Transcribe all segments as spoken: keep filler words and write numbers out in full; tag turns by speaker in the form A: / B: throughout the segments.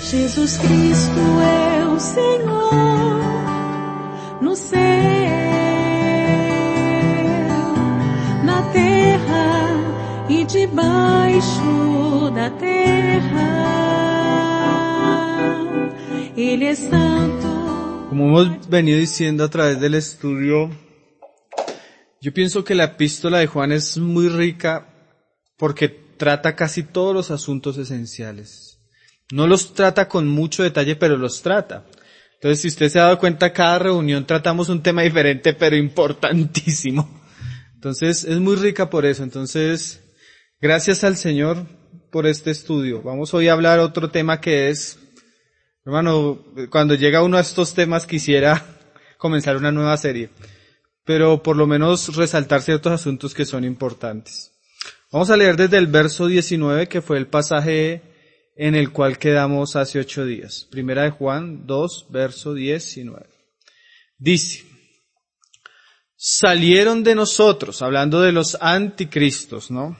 A: Jesus Cristo é o Senhor no céu, na terra e debaixo da terra. Él es santo.
B: Como hemos venido diciendo a través del estudio, yo pienso que la epístola de Juan es muy rica porque trata casi todos los asuntos esenciales. No los trata con mucho detalle, pero los trata. Entonces, si usted se ha dado cuenta, cada reunión tratamos un tema diferente, pero importantísimo. Entonces, es muy rica por eso. Entonces, gracias al Señor por este estudio. Vamos hoy a hablar otro tema que es, hermano, cuando llega uno a estos temas quisiera comenzar una nueva serie, pero por lo menos resaltar ciertos asuntos que son importantes. Vamos a leer desde el verso diecinueve, que fue el pasaje en el cual quedamos hace ocho días. Primera de Juan dos, verso diecinueve. Dice: salieron de nosotros, hablando de los anticristos, ¿no?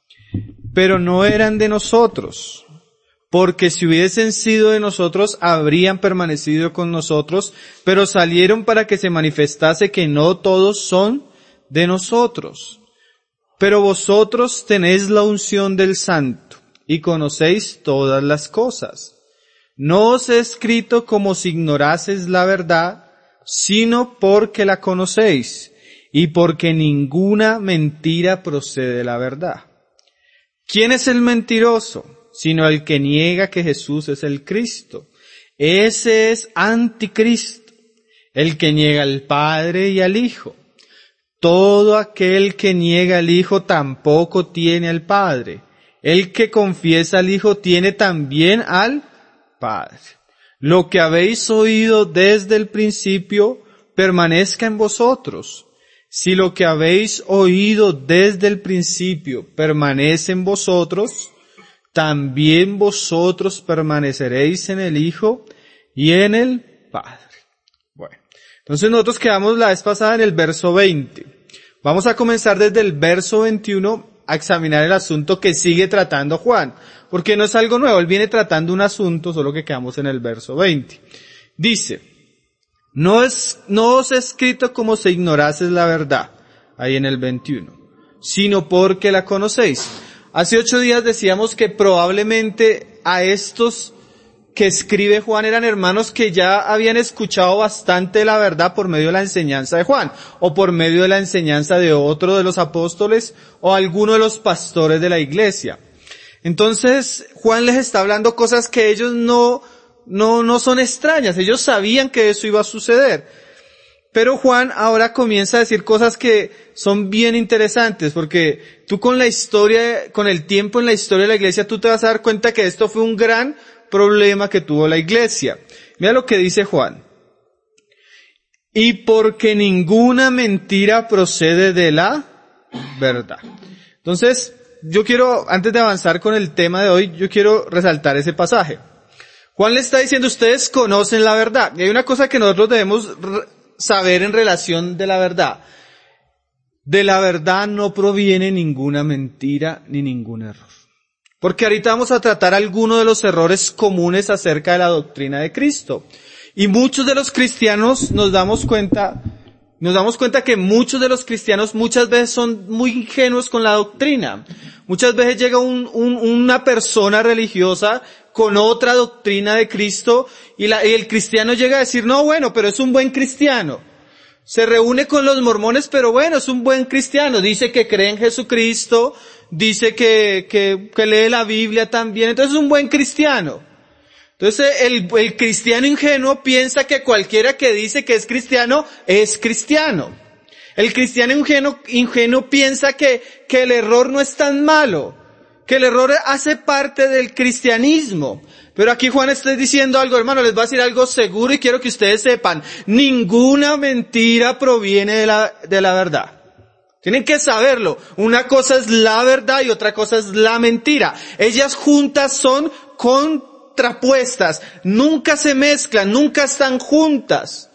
B: Pero no eran de nosotros, porque si hubiesen sido de nosotros, habrían permanecido con nosotros, pero salieron para que se manifestase que no todos son de nosotros. Pero vosotros tenéis la unción del Santo, y conocéis todas las cosas. No os he escrito como si ignoraseis la verdad, sino porque la conocéis, y porque ninguna mentira procede de la verdad. ¿Quién es el mentiroso? Sino el que niega que Jesús es el Cristo. Ese es anticristo, el que niega al Padre y al Hijo. Todo aquel que niega al Hijo tampoco tiene al Padre. El que confiesa al Hijo tiene también al Padre. Lo que habéis oído desde el principio permanezca en vosotros. Si lo que habéis oído desde el principio permanece en vosotros, también vosotros permaneceréis en el Hijo y en el Padre. Bueno, entonces nosotros quedamos la vez pasada en el verso veinte. Vamos a comenzar desde el verso veintiuno a examinar el asunto que sigue tratando Juan, porque no es algo nuevo, él viene tratando un asunto, solo que quedamos en el verso veinte. Dice: no es, no os he escrito como si ignorases la verdad, ahí en el veintiuno, sino porque la conocéis. Hace ocho días decíamos que probablemente a estos que escribe Juan eran hermanos que ya habían escuchado bastante la verdad por medio de la enseñanza de Juan, o por medio de la enseñanza de otro de los apóstoles, o alguno de los pastores de la iglesia. Entonces, Juan les está hablando cosas que ellos no, no, no son extrañas, ellos sabían que eso iba a suceder. Pero Juan ahora comienza a decir cosas que son bien interesantes, porque tú con la historia, con el tiempo en la historia de la iglesia, tú te vas a dar cuenta que esto fue un gran problema que tuvo la iglesia. Mira lo que dice Juan. Y porque ninguna mentira procede de la verdad. Entonces, yo quiero, antes de avanzar con el tema de hoy, yo quiero resaltar ese pasaje. Juan le está diciendo, ustedes conocen la verdad. Y hay una cosa que nosotros debemos saber en relación de la verdad. De la verdad no proviene ninguna mentira ni ningún error. Porque ahorita vamos a tratar algunos de los errores comunes acerca de la doctrina de Cristo. Y muchos de los cristianos nos damos cuenta, nos damos cuenta que muchos de los cristianos muchas veces son muy ingenuos con la doctrina. Muchas veces llega un, un, una persona religiosa con otra doctrina de Cristo y, la, y el cristiano llega a decir, no, bueno, pero es un buen cristiano. Se reúne con los mormones, pero bueno, es un buen cristiano. Dice que cree en Jesucristo, dice que, que, que lee la Biblia también, entonces es un buen cristiano. Entonces el, el cristiano ingenuo piensa que cualquiera que dice que es cristiano, es cristiano. El cristiano ingenuo, ingenuo piensa que, que el error no es tan malo, que el error hace parte del cristianismo. Pero aquí Juan está diciendo algo, hermano, les va a decir algo seguro y quiero que ustedes sepan, ninguna mentira proviene de la, de la verdad. Tienen que saberlo. Una cosa es la verdad y otra cosa es la mentira. Ellas juntas son contrapuestas, nunca se mezclan, nunca están juntas.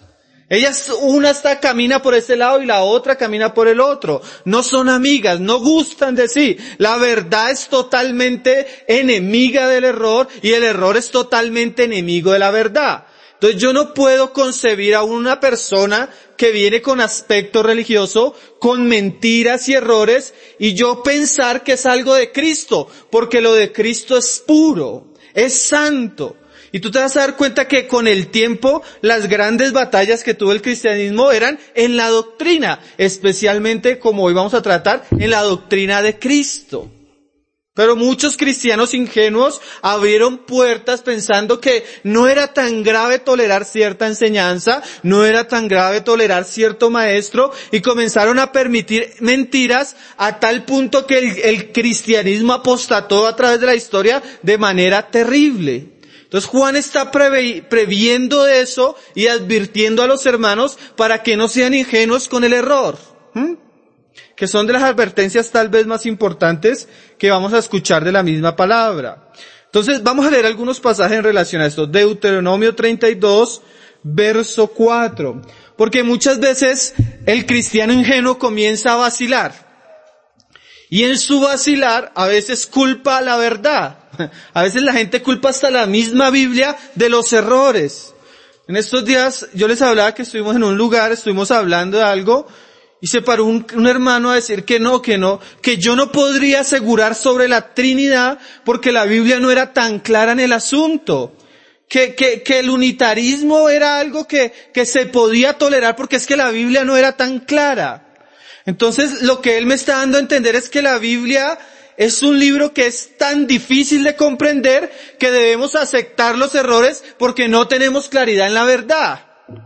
B: Ellas, una está, camina por ese lado y la otra camina por el otro. No son amigas, no gustan de sí. La verdad es totalmente enemiga del error y el error es totalmente enemigo de la verdad. Entonces yo no puedo concebir a una persona que viene con aspecto religioso, con mentiras y errores, y yo pensar que es algo de Cristo, porque lo de Cristo es puro, es santo. Y tú te vas a dar cuenta que con el tiempo las grandes batallas que tuvo el cristianismo eran en la doctrina, especialmente, como hoy vamos a tratar, en la doctrina de Cristo. Pero muchos cristianos ingenuos abrieron puertas pensando que no era tan grave tolerar cierta enseñanza, no era tan grave tolerar cierto maestro, y comenzaron a permitir mentiras a tal punto que el, el cristianismo apostató a través de la historia de manera terrible. Entonces Juan está preve, previendo de eso y advirtiendo a los hermanos para que no sean ingenuos con el error. ¿Mm? Que son de las advertencias tal vez más importantes que vamos a escuchar de la misma palabra. Entonces vamos a leer algunos pasajes en relación a esto. Deuteronomio treinta y dos, verso cuatro. Porque muchas veces el cristiano ingenuo comienza a vacilar. Y en su vacilar a veces culpa a la verdad. A veces la gente culpa hasta la misma Biblia de los errores. En estos días yo les hablaba que estuvimos en un lugar, estuvimos hablando de algo, y se paró un, un hermano a decir que no, que no, que yo no podría asegurar sobre la Trinidad porque la Biblia no era tan clara en el asunto. Que, que, que el unitarismo era algo que, que se podía tolerar porque es que la Biblia no era tan clara. Entonces lo que él me está dando a entender es que la Biblia es un libro que es tan difícil de comprender que debemos aceptar los errores porque no tenemos claridad en la verdad.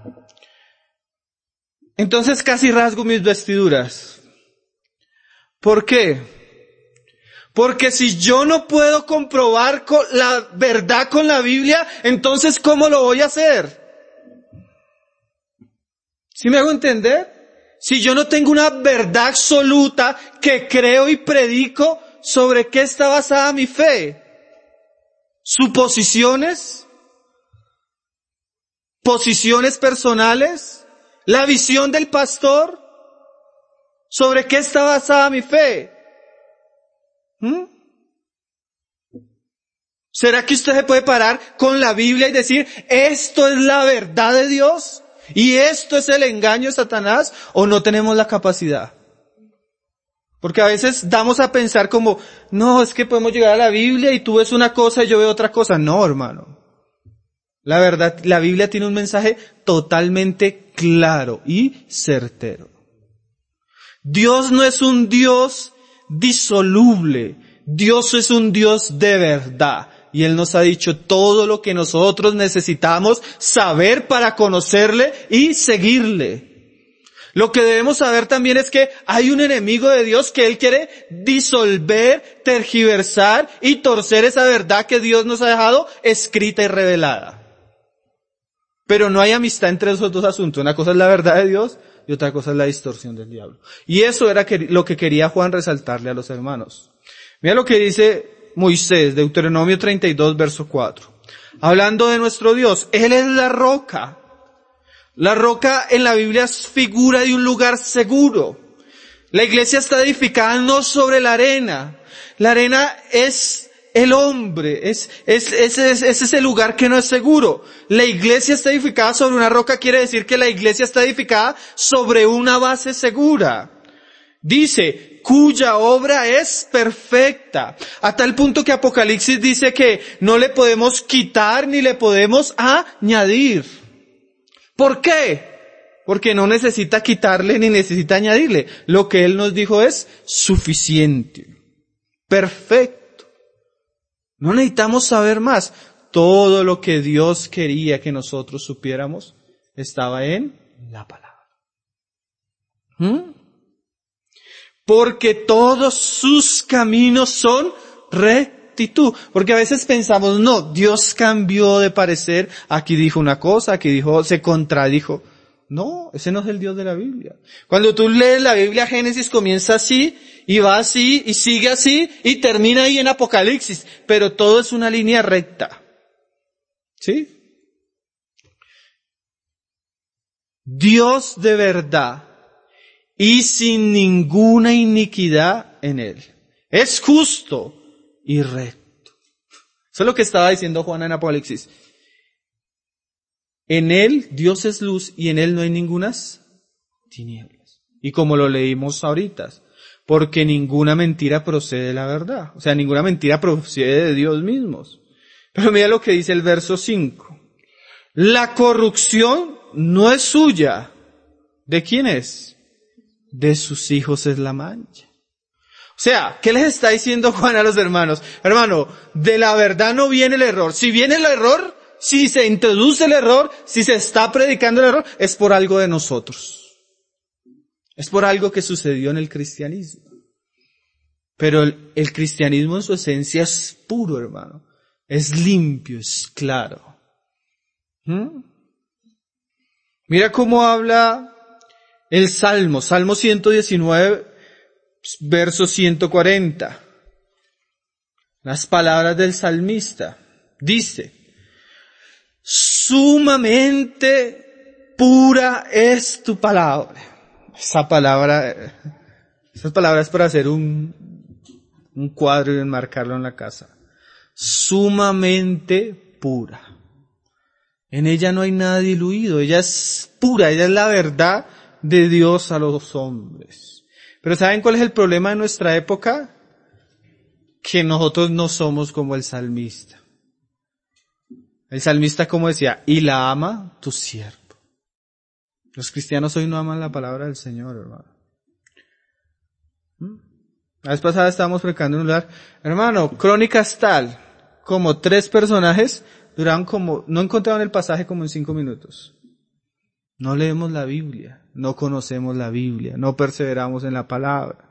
B: Entonces casi rasgo mis vestiduras. ¿Por qué? Porque si yo no puedo comprobar la verdad con la Biblia, entonces ¿cómo lo voy a hacer? ¿Sí me hago entender? Si yo no tengo una verdad absoluta que creo y predico, ¿sobre qué está basada mi fe? ¿Suposiciones? ¿Posiciones personales? ¿La visión del pastor? ¿Sobre qué está basada mi fe? ¿Mm? ¿Será que usted se puede parar con la Biblia y decir, esto es la verdad de Dios y esto es el engaño de Satanás, o no tenemos la capacidad? Porque a veces damos a pensar como, no, es que podemos llegar a la Biblia y tú ves una cosa y yo veo otra cosa. No, hermano. La verdad, la Biblia tiene un mensaje totalmente claro y certero. Dios no es un Dios disoluble. Dios es un Dios de verdad. Y Él nos ha dicho todo lo que nosotros necesitamos saber para conocerle y seguirle. Lo que debemos saber también es que hay un enemigo de Dios que Él quiere disolver, tergiversar y torcer esa verdad que Dios nos ha dejado escrita y revelada. Pero no hay amistad entre esos dos asuntos. Una cosa es la verdad de Dios y otra cosa es la distorsión del diablo. Y eso era lo que quería Juan resaltarle a los hermanos. Mira lo que dice Moisés, Deuteronomio treinta y dos, verso cuatro. Hablando de nuestro Dios, Él es la roca. La roca en la Biblia es figura de un lugar seguro. La iglesia está edificada no sobre la arena. La arena es el hombre, es, es, es, es, es ese lugar que no es seguro. La iglesia está edificada sobre una roca, quiere decir que la iglesia está edificada sobre una base segura. Dice, cuya obra es perfecta. A tal punto que Apocalipsis dice que no le podemos quitar ni le podemos añadir. ¿Por qué? Porque no necesita quitarle ni necesita añadirle. Lo que Él nos dijo es suficiente. Perfecto. No necesitamos saber más. Todo lo que Dios quería que nosotros supiéramos estaba en la palabra. ¿Mm? Porque todos sus caminos son rectitud. Porque a veces pensamos, no, Dios cambió de parecer. Aquí dijo una cosa, aquí dijo, se contradijo. No, ese no es el Dios de la Biblia. Cuando tú lees la Biblia, Génesis comienza así, y va así, y sigue así, y termina ahí en Apocalipsis. Pero todo es una línea recta. ¿Sí? Dios de verdad y sin ninguna iniquidad en él. Es justo y recto. Eso es lo que estaba diciendo Juan en Apocalipsis. En él Dios es luz y en él no hay ningunas tinieblas. Y como lo leímos ahorita, porque ninguna mentira procede de la verdad. O sea, ninguna mentira procede de Dios mismos. Pero mira lo que dice el verso cinco. La corrupción no es suya. ¿De quién es? De sus hijos es la mancha. O sea, ¿qué les está diciendo Juan a los hermanos? Hermano, de la verdad no viene el error. Si viene el error, si se introduce el error, si se está predicando el error, es por algo de nosotros. Es por algo que sucedió en el cristianismo. Pero el, el cristianismo en su esencia es puro, hermano. Es limpio, es claro. ¿Mm? Mira cómo habla el Salmo, Salmo ciento diecinueve, verso ciento cuarenta. Las palabras del salmista. Dice, sumamente pura es tu palabra. Esa palabra, esas palabras para hacer un, un cuadro y enmarcarlo en la casa. Sumamente pura. En ella no hay nada diluido, ella es pura, ella es la verdad de Dios a los hombres. Pero ¿saben cuál es el problema de nuestra época? Que nosotros no somos como el salmista. El salmista, como decía, y la ama tu siervo. Los cristianos hoy no aman la palabra del Señor, hermano. ¿Mm? La vez pasada estábamos predicando en un lugar, hermano, crónicas tal, como tres personajes, duraban como, no encontraban el pasaje como en cinco minutos. No leemos la Biblia, no conocemos la Biblia, no perseveramos en la palabra.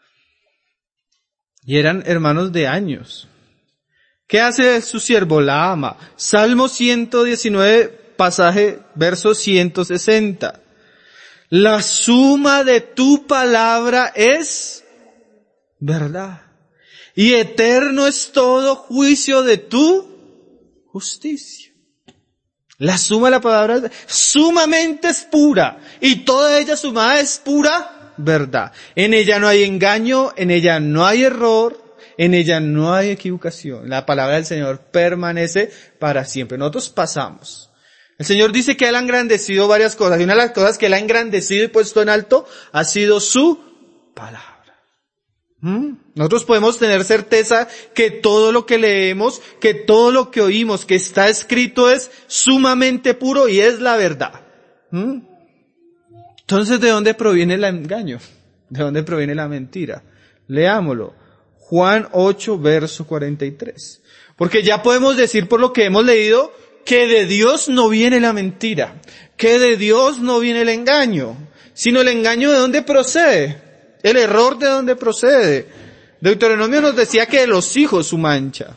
B: Y eran hermanos de años. ¿Qué hace su siervo? La ama. Salmo ciento diecinueve, pasaje, verso ciento sesenta. La suma de tu palabra es verdad. Y eterno es todo juicio de tu justicia. La suma de la palabra es sumamente es pura. Y toda ella sumada es pura verdad. En ella no hay engaño, en ella no hay error, en ella no hay equivocación. La palabra del Señor permanece para siempre. Nosotros pasamos. El Señor dice que Él ha engrandecido varias cosas. Y una de las cosas que Él ha engrandecido y puesto en alto ha sido su palabra. ¿Mm? Nosotros podemos tener certeza que todo lo que leemos, que todo lo que oímos, que está escrito es sumamente puro y es la verdad. ¿Mm? Entonces, ¿de dónde proviene el engaño? ¿De dónde proviene la mentira? Leámoslo. Juan ocho, verso cuarenta y tres. Porque ya podemos decir por lo que hemos leído que de Dios no viene la mentira, que de Dios no viene el engaño, sino el engaño de dónde procede, el error de dónde procede. Deuteronomio nos decía que de los hijos su mancha.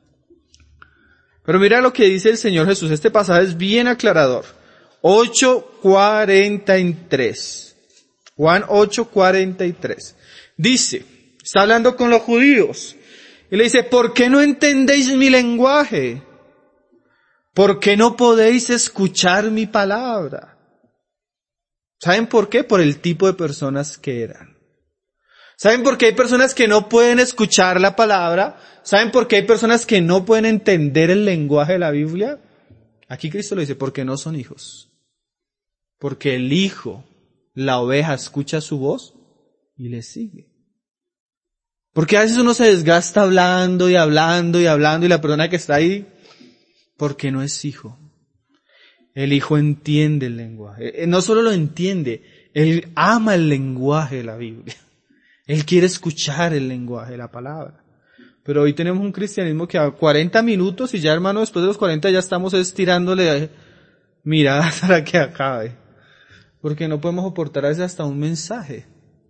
B: Pero mira lo que dice el Señor Jesús, este pasaje es bien aclarador. ocho cuarenta y tres. Juan ocho cuarenta y tres. Dice, está hablando con los judíos, y le dice, ¿por qué no entendéis mi lenguaje? ¿Por qué no podéis escuchar mi palabra? ¿Saben por qué? Por el tipo de personas que eran. ¿Saben por qué hay personas que no pueden escuchar la palabra? ¿Saben por qué hay personas que no pueden entender el lenguaje de la Biblia? Aquí Cristo lo dice, porque no son hijos. Porque el hijo, la oveja, escucha su voz y le sigue. Porque a veces uno se desgasta hablando y hablando y hablando y la persona que está ahí, porque no es hijo. El hijo entiende el lenguaje. No solo lo entiende, él ama el lenguaje de la Biblia. Él quiere escuchar el lenguaje de la palabra. Pero hoy tenemos un cristianismo que a cuarenta minutos y ya, hermano, después de los cuarenta ya estamos estirándole miradas para que acabe. Porque no podemos soportar a veces hasta un mensaje.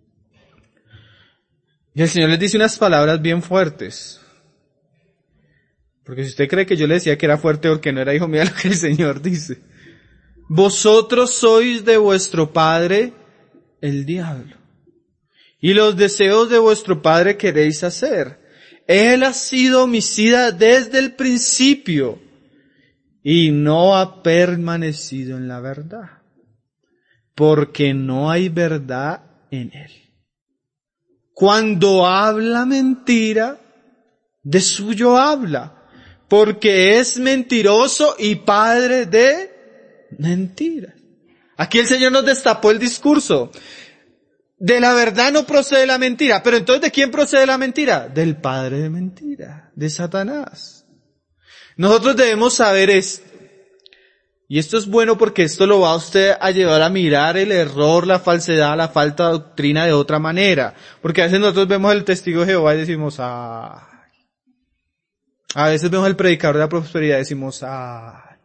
B: Y el Señor les dice unas palabras bien fuertes. Porque si usted cree que yo le decía que era fuerte porque no era hijo mío, lo que el Señor dice. Vosotros sois de vuestro padre el diablo. Y los deseos de vuestro padre queréis hacer. Él ha sido homicida desde el principio y no ha permanecido en la verdad. porque no hay verdad en él. Cuando habla mentira, de suyo habla, porque es mentiroso y padre de mentiras. Aquí el Señor nos destapó el discurso. De la verdad no procede la mentira, pero entonces ¿de quién procede la mentira? Del padre de mentira, de Satanás. Nosotros debemos saber esto. Y esto es bueno porque esto lo va a usted a llevar a mirar el error, la falsedad, la falta de doctrina de otra manera. Porque a veces nosotros vemos el testigo de Jehová y decimos, ah. A veces vemos el predicador de la prosperidad y decimos, ah.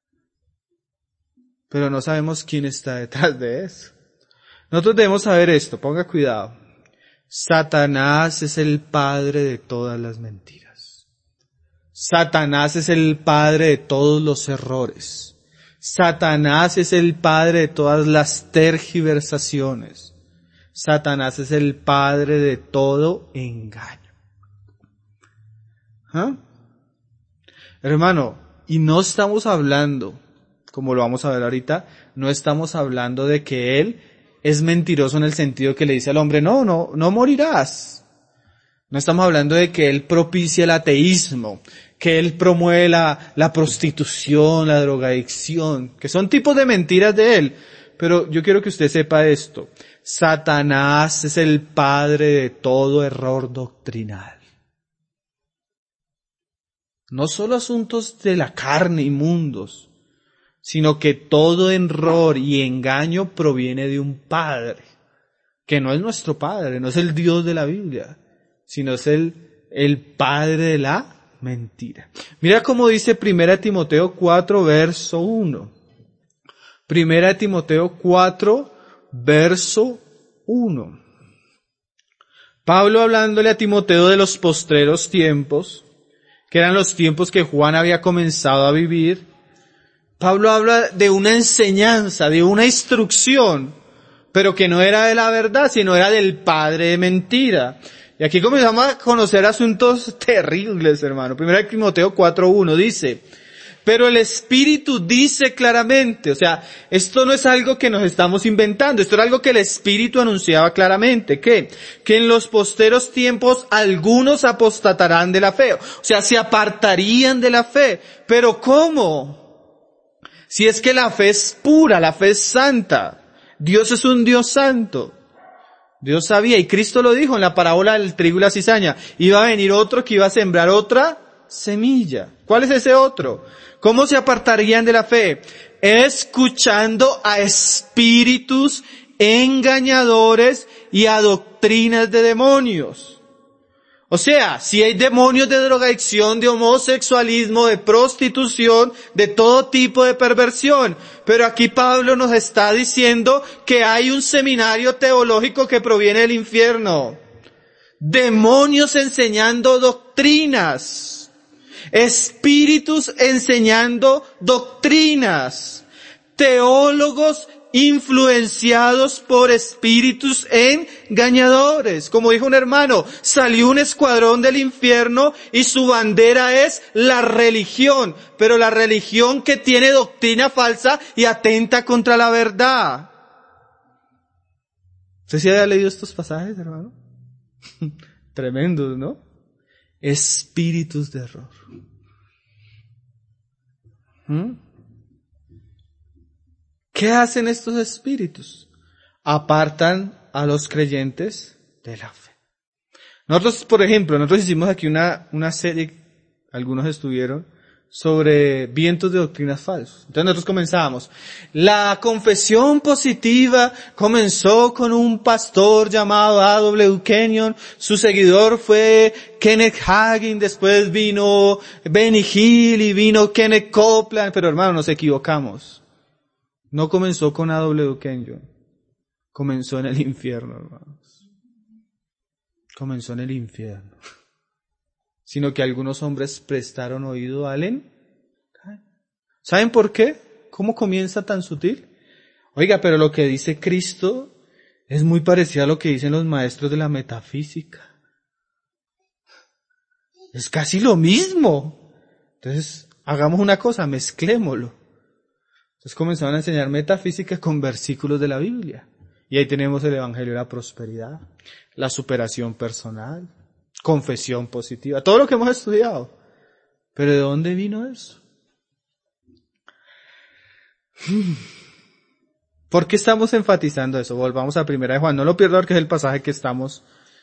B: Pero no sabemos quién está detrás de eso. Nosotros debemos saber esto, ponga cuidado. Satanás es el padre de todas las mentiras. Satanás es el padre de todos los errores. Satanás es el padre de todas las tergiversaciones. Satanás es el padre de todo engaño. ¿Ah? Hermano, y no estamos hablando, como lo vamos a ver ahorita, no estamos hablando de que él es mentiroso en el sentido que le dice al hombre, no, no, no morirás. No estamos hablando de que él propicia el ateísmo, que él promueve la, la prostitución, la drogadicción, que son tipos de mentiras de él. Pero yo quiero que usted sepa esto. Satanás es el padre de todo error doctrinal. No solo asuntos de la carne inmundos, sino que todo error y engaño proviene de un padre, que no es nuestro padre, no es el Dios de la Biblia, sino es el, el padre de la mentira. Mira cómo dice Primera Timoteo cuatro, verso uno. Primera Timoteo cuatro, verso uno. Pablo hablándole a Timoteo de los postreros tiempos, que eran los tiempos que Juan había comenzado a vivir. Pablo habla de una enseñanza, de una instrucción, pero que no era de la verdad, sino era del padre de mentira. Y aquí comenzamos a conocer asuntos terribles, hermano. Primera Timoteo cuatro uno dice, pero el Espíritu dice claramente, o sea, esto no es algo que nos estamos inventando, esto era algo que el Espíritu anunciaba claramente, ¿qué? Que en los posteros tiempos algunos apostatarán de la fe, o sea, se apartarían de la fe. ¿Pero cómo? Si es que la fe es pura, la fe es santa, Dios es un Dios santo. Dios sabía, y Cristo lo dijo en la parábola del trigo y la cizaña, iba a venir otro que iba a sembrar otra semilla. ¿Cuál es ese otro? ¿Cómo se apartarían de la fe? Escuchando a espíritus engañadores y a doctrinas de demonios. O sea, si hay demonios de drogadicción, de homosexualismo, de prostitución, de todo tipo de perversión. Pero aquí Pablo nos está diciendo que hay un seminario teológico que proviene del infierno. Demonios enseñando doctrinas. Espíritus enseñando doctrinas. Teólogos influenciados por espíritus engañadores. Como dijo un hermano, salió un escuadrón del infierno y su bandera es la religión, pero la religión que tiene doctrina falsa y atenta contra la verdad. ¿Usted sí había leído estos pasajes, hermano? Tremendos, ¿no? Espíritus de error. ¿Mm? ¿Qué hacen estos espíritus? Apartan a los creyentes de la fe. Nosotros, por ejemplo, nosotros hicimos aquí una, una serie, algunos estuvieron, sobre vientos de doctrinas falsas. Entonces nosotros comenzábamos. La confesión positiva comenzó con un pastor llamado A W Kenyon. Su seguidor fue Kenneth Hagin. Después vino Benny Hill y vino Kenneth Copeland. Pero hermano, nos equivocamos. No comenzó con A W Kenyon. Comenzó en el infierno, hermanos. Comenzó en el infierno. Sino que algunos hombres prestaron oído al engaño. ¿Saben por qué? ¿Cómo comienza tan sutil? Oiga, pero lo que dice Cristo es muy parecido a lo que dicen los maestros de la metafísica. Es casi lo mismo. Entonces, hagamos una cosa, mezclémoslo. Entonces comenzaron a enseñar metafísica con versículos de la Biblia. Y ahí tenemos el Evangelio de la Prosperidad, la superación personal, confesión positiva, todo lo que hemos estudiado. Pero ¿de dónde vino eso? ¿Por qué estamos enfatizando eso? Volvamos a Primera de Juan. No lo pierdo porque es el pasaje que estamos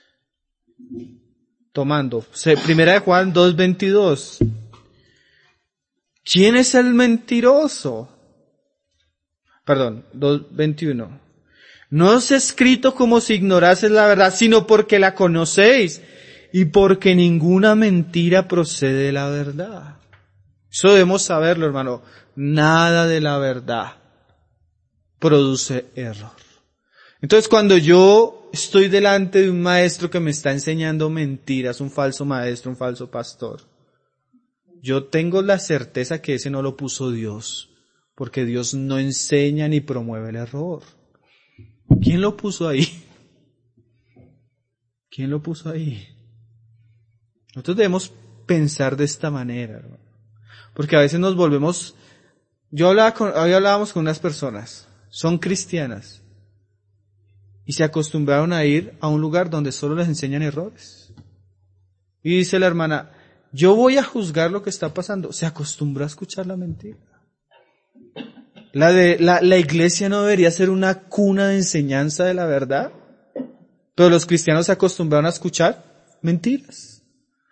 B: tomando. Primera de Juan dos veintidós. ¿Quién es el mentiroso? Perdón, dos veintiuno. No os he escrito como si ignorases la verdad, sino porque la conocéis y porque ninguna mentira procede de la verdad. Eso debemos saberlo, hermano. Nada de la verdad produce error. Entonces, cuando yo estoy delante de un maestro que me está enseñando mentiras, un falso maestro, un falso pastor, yo tengo la certeza que ese no lo puso Dios, porque Dios no enseña ni promueve el error. ¿Quién lo puso ahí? ¿Quién lo puso ahí? Nosotros debemos pensar de esta manera, hermano. Porque a veces nos volvemos... Yo hablaba con, hoy hablábamos con unas personas, son cristianas, y se acostumbraron a ir a un lugar donde solo les enseñan errores. Y dice la hermana, yo voy a juzgar lo que está pasando. Se acostumbró a escuchar la mentira. La, de, la, la iglesia no debería ser una cuna de enseñanza de la verdad, pero los cristianos se acostumbraron a escuchar mentiras.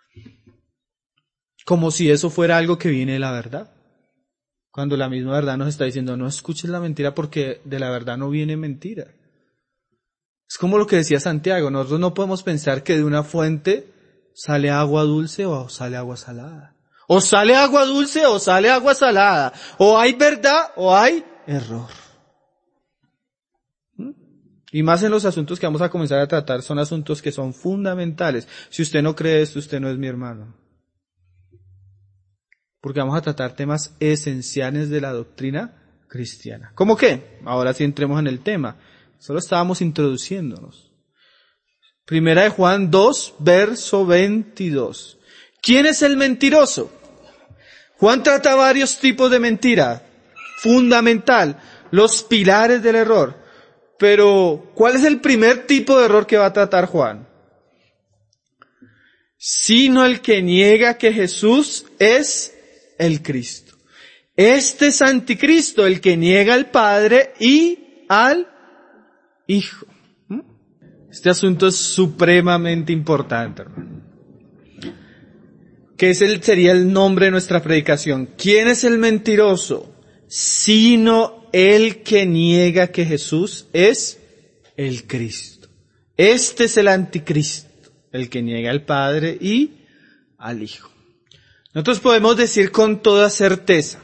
B: Como si eso fuera algo que viene de la verdad. Cuando la misma verdad nos está diciendo, no escuches la mentira porque de la verdad no viene mentira. Es como lo que decía Santiago, nosotros no podemos pensar que de una fuente sale agua dulce o sale agua salada. O sale agua dulce o sale agua salada. O hay verdad o hay error. ¿Mm? Y más en los asuntos que vamos a comenzar a tratar, son asuntos que son fundamentales. Si usted no cree esto, usted no es mi hermano. Porque vamos a tratar temas esenciales de la doctrina cristiana. ¿Cómo qué? Ahora sí entremos en el tema. Solo estábamos introduciéndonos. Primera de Juan dos, verso veintidós. ¿Quién es el mentiroso? Juan trata varios tipos de mentira. Fundamental. Los pilares del error. Pero, ¿cuál es el primer tipo de error que va a tratar Juan? Sino el que niega que Jesús es el Cristo. Este es anticristo, el que niega al Padre y al Hijo. Este asunto es supremamente importante, hermano. Que ese sería el nombre de nuestra predicación. ¿Quién es el mentiroso? Sino el que niega que Jesús es el Cristo. Este es el anticristo, el que niega al Padre y al Hijo. Nosotros podemos decir con toda certeza,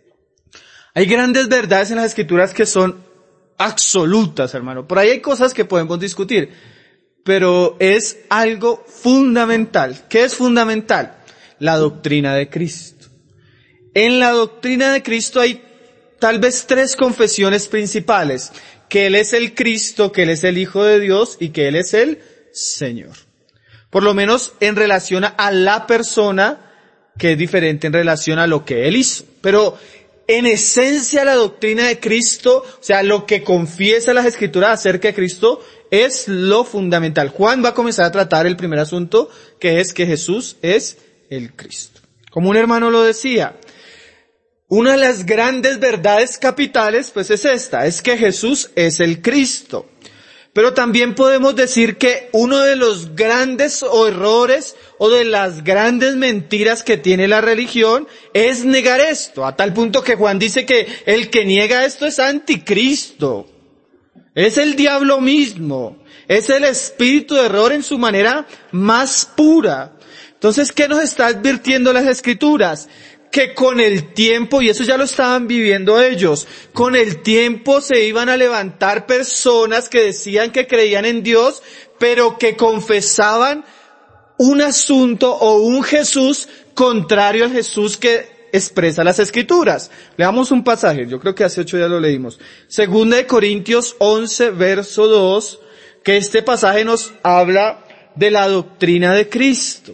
B: hay grandes verdades en las Escrituras que son absolutas, hermano. Por ahí hay cosas que podemos discutir, pero es algo fundamental. ¿Qué es fundamental? La doctrina de Cristo. En la doctrina de Cristo hay tal vez tres confesiones principales: que Él es el Cristo, que Él es el Hijo de Dios y que Él es el Señor. Por lo menos en relación a la persona, que es diferente en relación a lo que Él hizo. Pero en esencia la doctrina de Cristo, o sea, lo que confiesa las Escrituras acerca de Cristo, es lo fundamental. Juan va a comenzar a tratar el primer asunto, que es que Jesús es el Cristo. Como un hermano lo decía, una de las grandes verdades capitales, pues es esta, es que Jesús es el Cristo. Pero también podemos decir que uno de los grandes errores o de las grandes mentiras que tiene la religión es negar esto, a tal punto que Juan dice que el que niega esto es anticristo. Es el diablo mismo, es el espíritu de error en su manera más pura. Entonces, ¿qué nos está advirtiendo las Escrituras? Que con el tiempo, y eso ya lo estaban viviendo ellos, con el tiempo se iban a levantar personas que decían que creían en Dios, pero que confesaban un asunto o un Jesús contrario al Jesús que expresa las Escrituras. Leamos un pasaje, yo creo que hace ocho días lo leímos. Segunda de Corintios once, verso dos, que este pasaje nos habla de la doctrina de Cristo.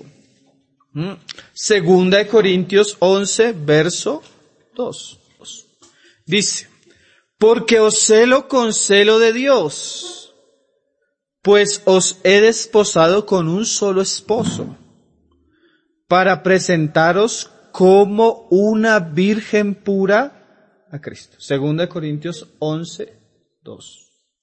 B: Segunda de Corintios once, verso dos. Dice, porque os celo con celo de Dios, pues os he desposado con un solo esposo, para presentaros como una virgen pura a Cristo. Segunda de Corintios once, dos.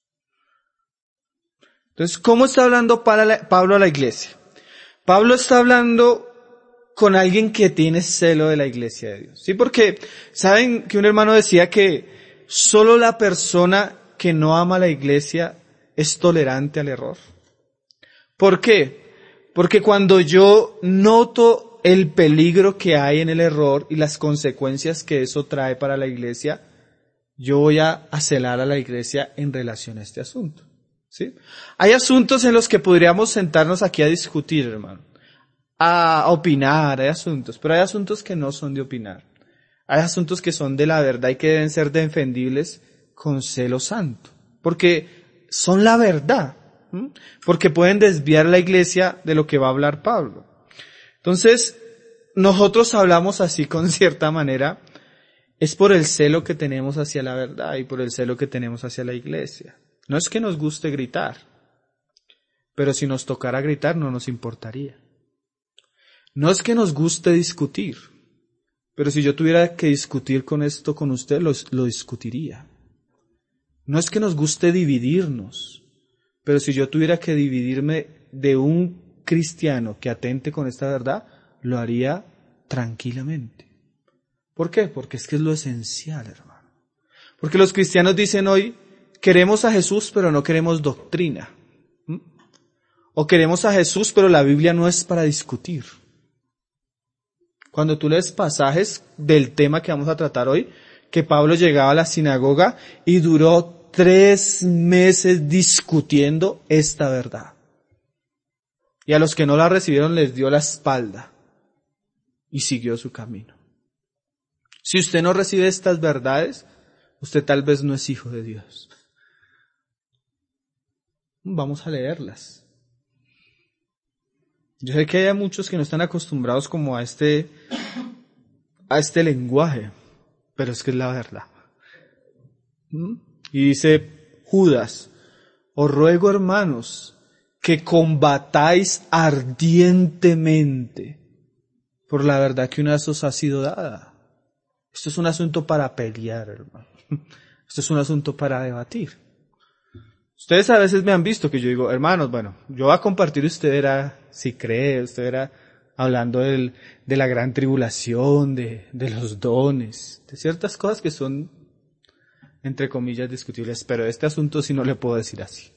B: Entonces, ¿cómo está hablando Pablo a la iglesia? Pablo está hablando con alguien que tiene celo de la iglesia de Dios. Sí, porque saben que un hermano decía que solo la persona que no ama a la iglesia es tolerante al error. ¿Por qué? Porque cuando yo noto el peligro que hay en el error y las consecuencias que eso trae para la iglesia, yo voy a celar a la iglesia en relación a este asunto. ¿Sí? Hay asuntos en los que podríamos sentarnos aquí a discutir, hermano, a opinar, hay asuntos, pero hay asuntos que no son de opinar. Hay asuntos que son de la verdad y que deben ser defendibles con celo santo, porque son la verdad, ¿sí? Porque pueden desviar la iglesia de lo que va a hablar Pablo. Entonces, nosotros hablamos así con cierta manera, es por el celo que tenemos hacia la verdad y por el celo que tenemos hacia la iglesia. No es que nos guste gritar, pero si nos tocara gritar no nos importaría. No es que nos guste discutir, pero si yo tuviera que discutir con esto con usted, lo, lo discutiría. No es que nos guste dividirnos, pero si yo tuviera que dividirme de un cristiano que atente con esta verdad, lo haría tranquilamente. ¿Por qué? Porque es que es lo esencial, hermano. Porque los cristianos dicen hoy, queremos a Jesús, pero no queremos doctrina. ¿Mm? O queremos a Jesús, pero la Biblia no es para discutir. Cuando tú lees pasajes del tema que vamos a tratar hoy, que Pablo llegaba a la sinagoga y duró tres meses discutiendo esta verdad. Y a los que no la recibieron les dio la espalda y siguió su camino. Si usted no recibe estas verdades, usted tal vez no es hijo de Dios. Vamos a leerlas. Yo sé que hay muchos que no están acostumbrados como a este, a este lenguaje, pero es que es la verdad. ¿Mm? Y dice Judas, os ruego, hermanos, que combatáis ardientemente por la verdad que una vez os ha sido dada. Esto es un asunto para pelear, hermano. Esto es un asunto para debatir. Ustedes a veces me han visto que yo digo, hermanos, bueno, yo voy a compartir, usted era, si cree, usted era hablando del, de la gran tribulación, de, de los dones, de ciertas cosas que son, entre comillas, discutibles, pero este asunto sí no le puedo decir así.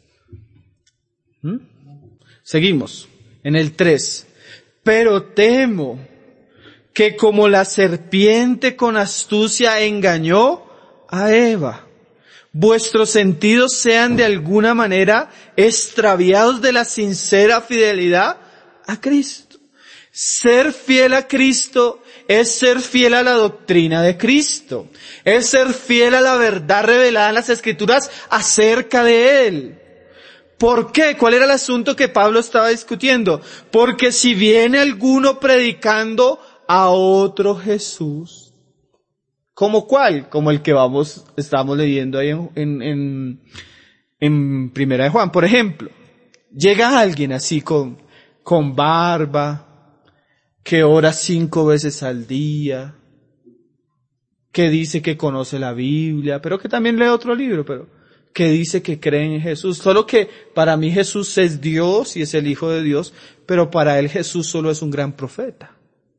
B: ¿Mm? Seguimos, en el tres. Pero temo que como la serpiente con astucia engañó a Eva, vuestros sentidos sean de alguna manera extraviados de la sincera fidelidad a Cristo. Ser fiel a Cristo es ser fiel a la doctrina de Cristo. Es ser fiel a la verdad revelada en las Escrituras acerca de Él. ¿Por qué? ¿Cuál era el asunto que Pablo estaba discutiendo? Porque si viene alguno predicando a otro Jesús, ¿como cuál? Como el que vamos, estamos leyendo ahí en, en, en, en Primera de Juan. Por ejemplo, llega alguien así con, con barba, que ora cinco veces al día, que dice que conoce la Biblia, pero que también lee otro libro, pero que dice que cree en Jesús. Solo que para mí Jesús es Dios y es el Hijo de Dios, pero para él Jesús solo es un gran profeta.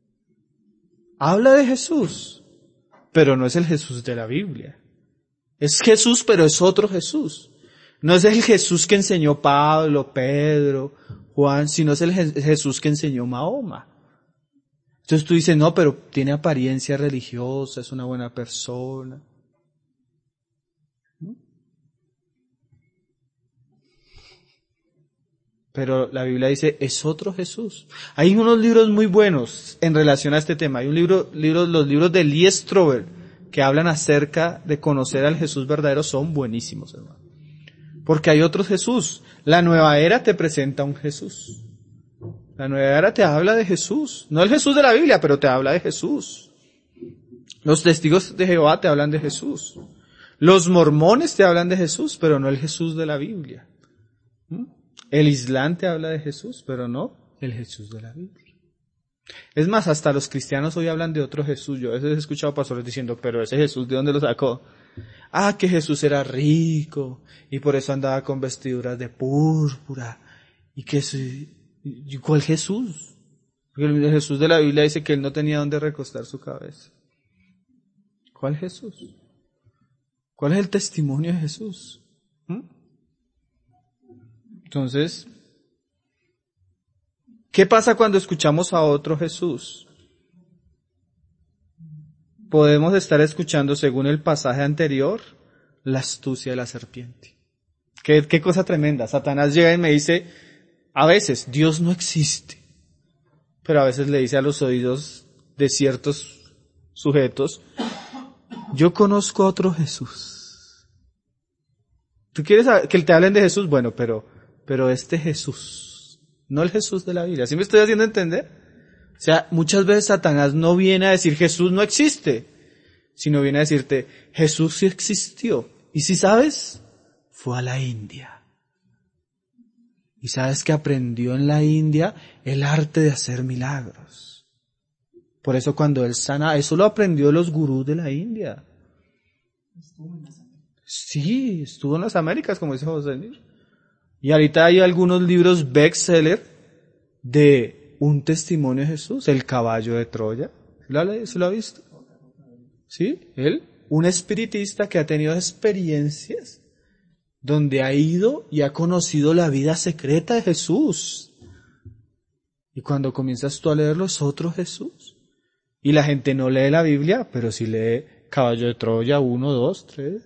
B: Habla de Jesús, pero no es el Jesús de la Biblia. Es Jesús, pero es otro Jesús. No es el Jesús que enseñó Pablo, Pedro, Juan, sino es el Jesús que enseñó Mahoma. Entonces tú dices, no, pero tiene apariencia religiosa, es una buena persona. Pero la Biblia dice, es otro Jesús. Hay unos libros muy buenos en relación a este tema. Hay un libro, libros, los libros de Lee Strobel, que hablan acerca de conocer al Jesús verdadero, son buenísimos, hermano. Porque hay otro Jesús. La nueva era te presenta un Jesús. La nueva era te habla de Jesús. No el Jesús de la Biblia, pero te habla de Jesús. Los testigos de Jehová te hablan de Jesús. Los mormones te hablan de Jesús, pero no el Jesús de la Biblia. ¿Mm? El Islam te habla de Jesús, pero no el Jesús de la Biblia. Es más, hasta los cristianos hoy hablan de otro Jesús. Yo a veces he escuchado pastores diciendo, pero ese Jesús, ¿de dónde lo sacó? Ah, que Jesús era rico, y por eso andaba con vestiduras de púrpura, y que ¿y cuál Jesús? Porque el Jesús de la Biblia dice que él no tenía dónde recostar su cabeza. ¿Cuál Jesús? ¿Cuál es el testimonio de Jesús? ¿Mm? Entonces, ¿qué pasa cuando escuchamos a otro Jesús? Podemos estar escuchando, según el pasaje anterior, la astucia de la serpiente. ¿Qué, qué cosa tremenda? Satanás llega y me dice, a veces, Dios no existe. Pero a veces le dice a los oídos de ciertos sujetos, yo conozco a otro Jesús. ¿Tú quieres que te hablen de Jesús? Bueno, pero, pero este Jesús, no el Jesús de la Biblia. ¿Sí me estoy haciendo entender? O sea, muchas veces Satanás no viene a decir Jesús no existe, sino viene a decirte Jesús sí existió. Y si sabes, fue a la India. Y sabes que aprendió en la India el arte de hacer milagros. Por eso cuando él sana, eso lo aprendió los gurús de la India. Estuvo en las Américas. Sí, estuvo en las Américas, como dice José. Y ahorita hay algunos libros bestseller de un testimonio de Jesús, el caballo de Troya. ¿Se lo ha visto? ¿Sí? Él, un espiritista que ha tenido experiencias donde ha ido y ha conocido la vida secreta de Jesús. Y cuando comienzas tú a leerlo es otro Jesús. Y la gente no lee la Biblia, pero sí lee Caballo de Troya uno, dos, tres.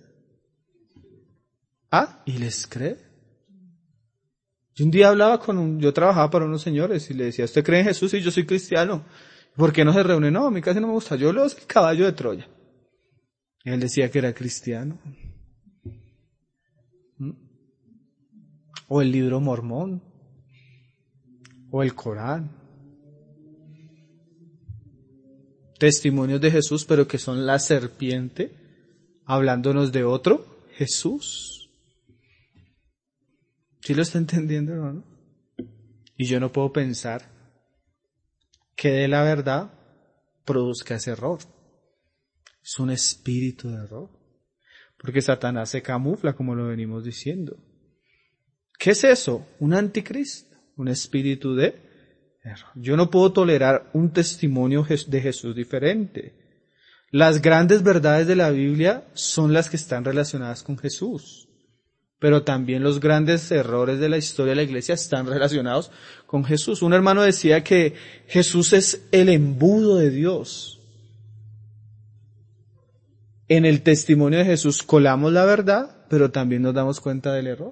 B: Ah, y les cree. Yo un día hablaba con un, yo trabajaba para unos señores y le decía, ¿usted cree en Jesús? Y yo soy cristiano. ¿Por qué no se reúne? No, a mí casi no me gusta. Yo leo el Caballo de Troya. Y él decía que era cristiano. ¿Mm? O el libro Mormón. O el Corán. Testimonios de Jesús, pero que son la serpiente hablándonos de otro Jesús. ¿Sí lo está entendiendo, hermano? Y yo no puedo pensar que de la verdad produzca ese error. Es un espíritu de error. Porque Satanás se camufla, como lo venimos diciendo. ¿Qué es eso? Un anticristo, un espíritu de error. Yo no puedo tolerar un testimonio de Jesús diferente. Las grandes verdades de la Biblia son las que están relacionadas con Jesús. Pero también los grandes errores de la historia de la iglesia están relacionados con Jesús. Un hermano decía que Jesús es el embudo de Dios. En el testimonio de Jesús colamos la verdad, pero también nos damos cuenta del error.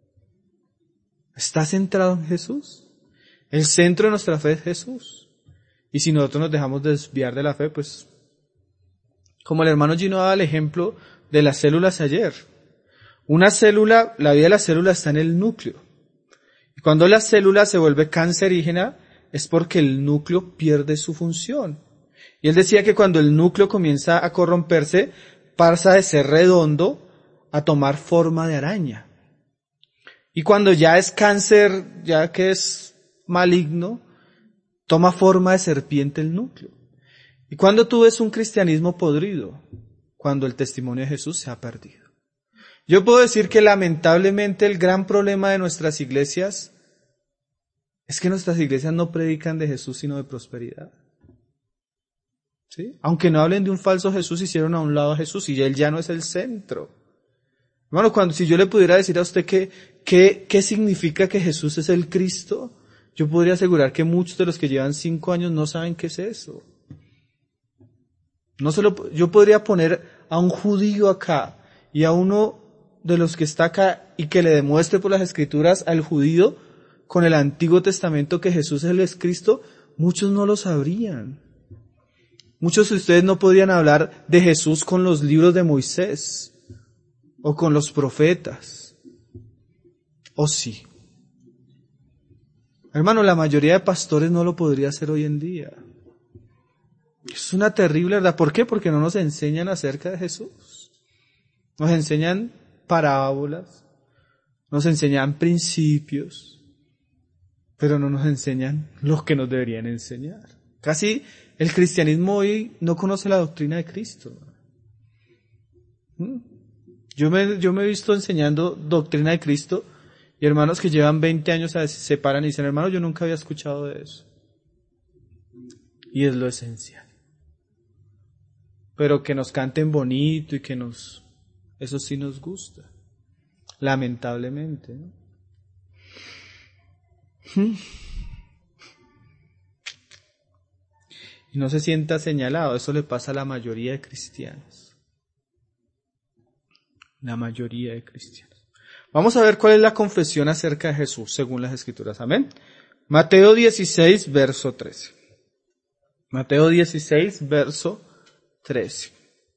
B: ¿Está centrado en Jesús? El centro de nuestra fe es Jesús. Y si nosotros nos dejamos desviar de la fe, pues, como el hermano Gino daba el ejemplo de las células ayer. Una célula, la vida de la célula está en el núcleo. Y cuando la célula se vuelve cancerígena, es porque el núcleo pierde su función. Y él decía que cuando el núcleo comienza a corromperse, pasa de ser redondo a tomar forma de araña. Y cuando ya es cáncer, ya que es maligno, toma forma de serpiente el núcleo. Y cuando tú ves un cristianismo podrido, cuando el testimonio de Jesús se ha perdido. Yo puedo decir que lamentablemente el gran problema de nuestras iglesias es que nuestras iglesias no predican de Jesús sino de prosperidad. ¿Sí? Aunque no hablen de un falso Jesús, hicieron a un lado a Jesús y él ya no es el centro. Hermano, cuando, si yo le pudiera decir a usted que, que, qué significa que Jesús es el Cristo, yo podría asegurar que muchos de los que llevan cinco años no saben qué es eso. No se lo, yo podría poner a un judío acá y a uno de los que está acá y que le demuestre por las Escrituras al judío con el Antiguo Testamento que Jesús es el Cristo, muchos no lo sabrían. Muchos de ustedes no podrían hablar de Jesús con los libros de Moisés o con los profetas. ¿O sí? Hermano, la mayoría de pastores no lo podría hacer hoy en día. Es una terrible verdad. ¿Por qué? Porque no nos enseñan acerca de Jesús. Nos enseñan parábolas, nos enseñan principios, pero no nos enseñan lo que nos deberían enseñar. Casi el cristianismo hoy no conoce la doctrina de Cristo. Yo me, yo me he visto enseñando doctrina de Cristo y hermanos que llevan veinte años se separan y dicen, hermano, yo nunca había escuchado de eso. Y es lo esencial. Pero que nos canten bonito y que nos... Eso sí nos gusta. Lamentablemente, ¿no? Y no se sienta señalado. Eso le pasa a la mayoría de cristianos. La mayoría de cristianos. Vamos a ver cuál es la confesión acerca de Jesús según las Escrituras. Amén. Mateo dieciséis, verso trece. Mateo dieciséis, verso trece.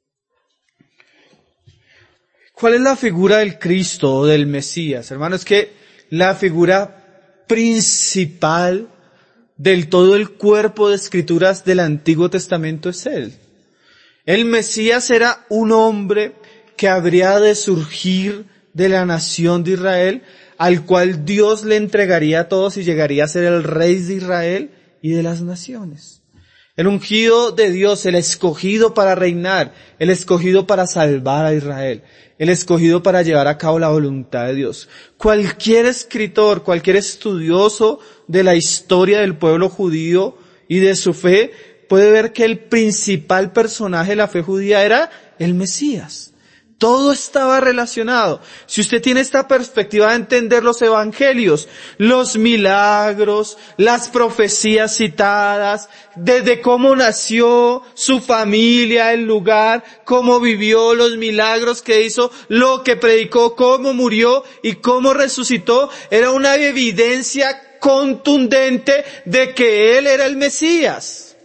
B: ¿Cuál es la figura del Cristo o del Mesías? Hermano, es que la figura principal del todo el cuerpo de escrituras del Antiguo Testamento es Él. El Mesías era un hombre que habría de surgir de la nación de Israel, al cual Dios le entregaría a todos y llegaría a ser el rey de Israel y de las naciones. El ungido de Dios, el escogido para reinar, el escogido para salvar a Israel, el escogido para llevar a cabo la voluntad de Dios. Cualquier escritor, cualquier estudioso de la historia del pueblo judío y de su fe, puede ver que el principal personaje de la fe judía era el Mesías. Todo estaba relacionado. Si usted tiene esta perspectiva de entender los evangelios, los milagros, las profecías citadas, desde cómo nació su familia, el lugar, cómo vivió, los milagros que hizo, lo que predicó, cómo murió y cómo resucitó, era una evidencia contundente de que Él era el Mesías.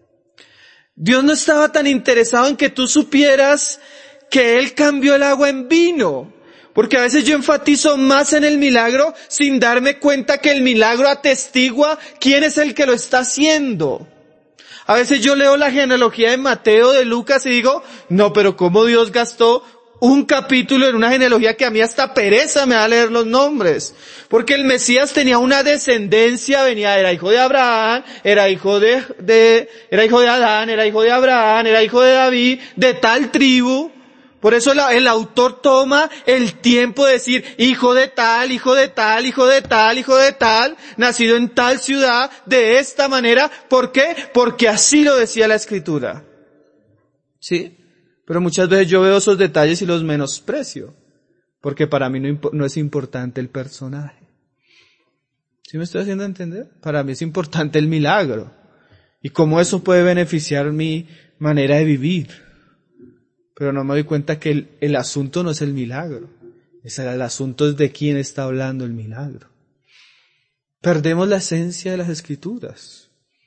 B: Dios no estaba tan interesado en que tú supieras que Él cambió el agua en vino, porque a veces yo enfatizo más en el milagro sin darme cuenta que el milagro atestigua quién es el que lo está haciendo. A veces yo leo la genealogía de Mateo, de Lucas y digo, no, pero cómo Dios gastó un capítulo en una genealogía que a mí hasta pereza me da leer los nombres. Porque el Mesías tenía una descendencia, venía, era hijo de Abraham, era hijo de, de, era hijo de Adán, era hijo de Abraham, era hijo de David, de tal tribu. Por eso la, el autor toma el tiempo de decir, hijo de tal, hijo de tal, hijo de tal, hijo de tal, nacido en tal ciudad, de esta manera. ¿Por qué? Porque así lo decía la Escritura. ¿Sí? Pero muchas veces yo veo esos detalles y los menosprecio, porque para mí no, no es importante el personaje. ¿Sí me estoy haciendo entender? Para mí es importante el milagro y cómo eso puede beneficiar mi manera de vivir. Pero no me doy cuenta que el, el asunto no es el milagro. Es el, el asunto es de quién está hablando el milagro. Perdemos la esencia de las Escrituras.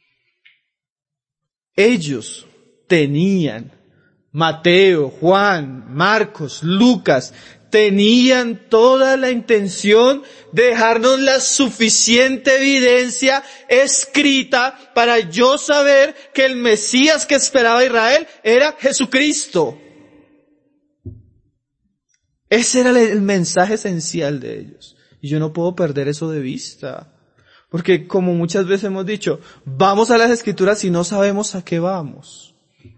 B: Ellos tenían, Mateo, Juan, Marcos, Lucas, tenían toda la intención de dejarnos la suficiente evidencia escrita para yo saber que el Mesías que esperaba Israel era Jesucristo. Ese era el mensaje esencial de ellos. Y yo no puedo perder eso de vista. Porque como muchas veces hemos dicho, vamos a las Escrituras y no sabemos a qué vamos.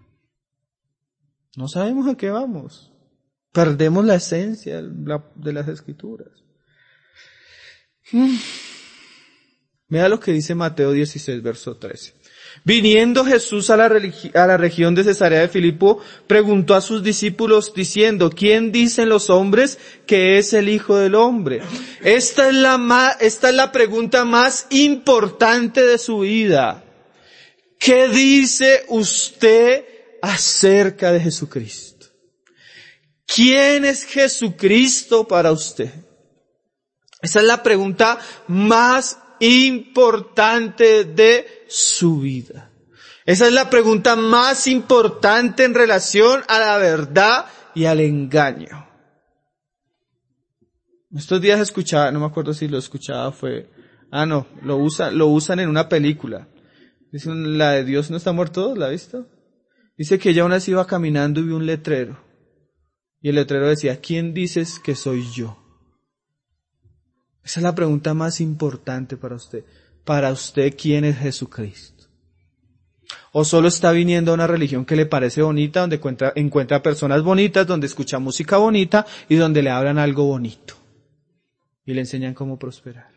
B: No sabemos a qué vamos. Perdemos la esencia de las Escrituras. Mira lo que dice Mateo dieciséis, verso trece. Viniendo Jesús a la, religi- a la región de Cesarea de Filipo, preguntó a sus discípulos diciendo, ¿quién dicen los hombres que es el Hijo del Hombre? Esta es la, ma- esta es la pregunta más importante de su vida. ¿Qué dice usted acerca de Jesucristo? ¿Quién es Jesucristo para usted? Esa es la pregunta más importante de su vida. Esa es la pregunta más importante en relación a la verdad y al engaño. Estos días escuchaba, no me acuerdo si lo escuchaba, fue, ah no, lo usan, lo usan en una película. Dicen, la de Dios no está muerto, ¿la ha visto? Dice que ella una vez iba caminando y vio un letrero. Y el letrero decía, ¿quién dices que soy yo? Esa es la pregunta más importante para usted. Para usted, ¿quién es Jesucristo? ¿O solo está viniendo a una religión que le parece bonita, donde encuentra, encuentra personas bonitas, donde escucha música bonita y donde le hablan algo bonito y le enseñan cómo prosperar?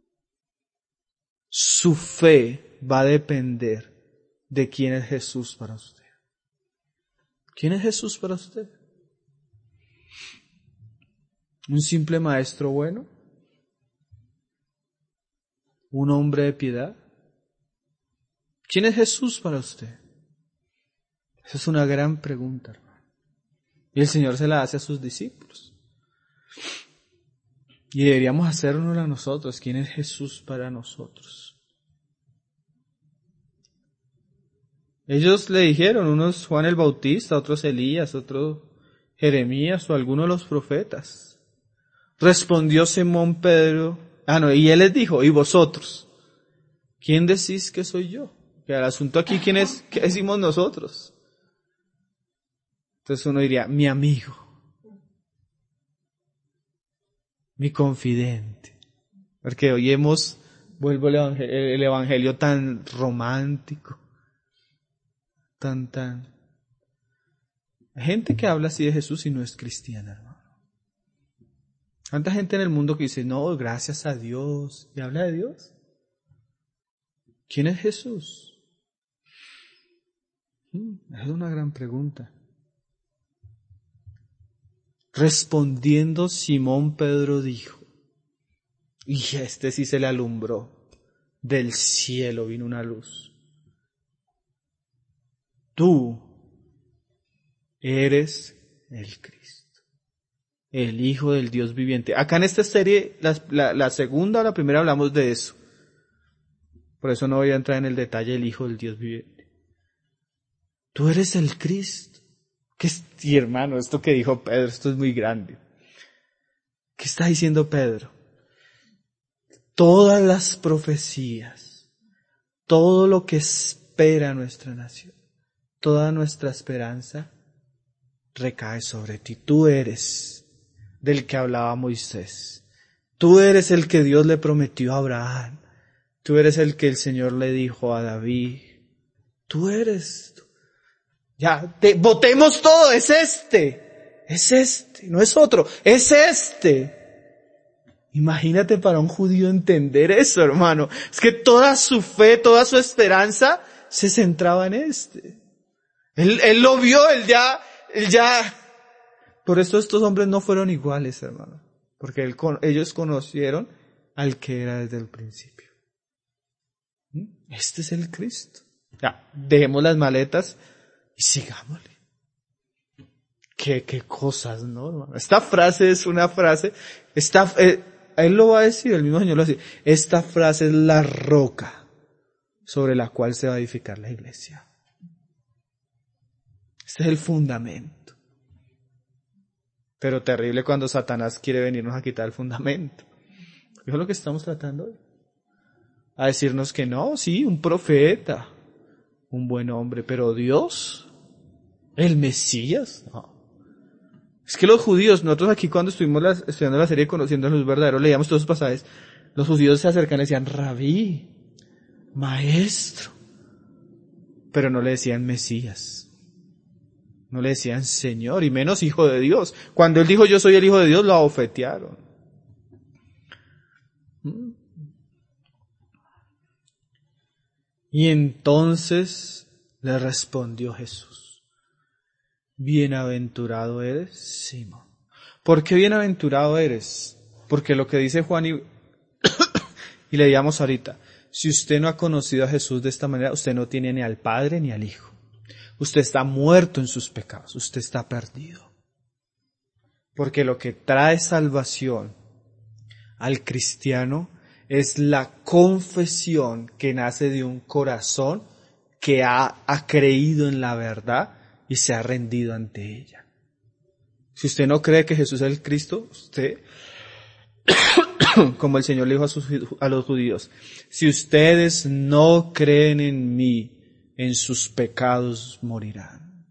B: Su fe va a depender de quién es Jesús para usted. ¿Quién es Jesús para usted? ¿Un simple maestro bueno? ¿Un hombre de piedad? ¿Quién es Jesús para usted? Esa es una gran pregunta, hermano. Y el Señor se la hace a sus discípulos. Y deberíamos hacérnosla a nosotros. ¿Quién es Jesús para nosotros? Ellos le dijeron, unos Juan el Bautista, otros Elías, otros Jeremías o alguno de los profetas. Respondió Simón Pedro, ah no, y él les dijo, ¿y vosotros? ¿Quién decís que soy yo? Que el asunto aquí, ¿quién es? ¿Qué decimos nosotros? Entonces uno diría, mi amigo, mi confidente. Porque hoy hemos, vuelvo al evangelio, el evangelio tan romántico, tan, tan. Hay gente que habla así de Jesús y no es cristiana, hermano. ¿Cuánta gente en el mundo que dice, no, gracias a Dios, y habla de Dios? ¿Quién es Jesús? Esa es una gran pregunta. Respondiendo Simón Pedro dijo, y este sí se le alumbró, del cielo vino una luz. Tú eres el Cristo, el Hijo del Dios viviente. Acá en esta serie, la, la, la segunda o la primera hablamos de eso. Por eso no voy a entrar en el detalle del Hijo del Dios viviente. Tú eres el Cristo. ¿Qué es, y hermano, esto que dijo Pedro, esto es muy grande. ¿Qué está diciendo Pedro? Todas las profecías, todo lo que espera nuestra nación, toda nuestra esperanza recae sobre ti. Tú eres del que hablaba Moisés. Tú eres el que Dios le prometió a Abraham. Tú eres el que el Señor le dijo a David. Tú eres. Ya, te, votemos todo, es este. Es este, no es otro, es este. Imagínate para un judío entender eso, hermano. Es que toda su fe, toda su esperanza se centraba en este. Él, él lo vio, él ya, él ya. Por eso estos hombres no fueron iguales, hermano. Porque él, ellos conocieron al que era desde el principio. Este es el Cristo. Ya, dejemos las maletas y sigámosle. Qué, qué cosas, ¿no, hermano? Esta frase es una frase, esta, eh, él lo va a decir, el mismo Señor lo dice. Esta frase es la roca sobre la cual se va a edificar la iglesia. Este es el fundamento. Pero terrible cuando Satanás quiere venirnos a quitar el fundamento. Eso es lo que estamos tratando hoy. A decirnos que no, sí, un profeta, un buen hombre, pero Dios, el Mesías, no. Es que los judíos, nosotros aquí cuando estuvimos la, estudiando la serie Conociendo a los Verdaderos, leíamos todos esos pasajes, los judíos se acercan y decían, Rabí, maestro, pero no le decían Mesías, no le decían Señor, y menos Hijo de Dios. Cuando él dijo yo soy el Hijo de Dios, lo abofetearon. Y entonces le respondió Jesús, bienaventurado eres, Simón. ¿Por qué bienaventurado eres? Porque lo que dice Juan y, y leíamos ahorita, si usted no ha conocido a Jesús de esta manera, usted no tiene ni al Padre ni al Hijo. Usted está muerto en sus pecados, usted está perdido. Porque lo que trae salvación al cristiano es la confesión que nace de un corazón que ha, ha creído en la verdad y se ha rendido ante ella. Si usted no cree que Jesús es el Cristo, usted, como el Señor le dijo a, sus, a los judíos, si ustedes no creen en mí, en sus pecados morirán.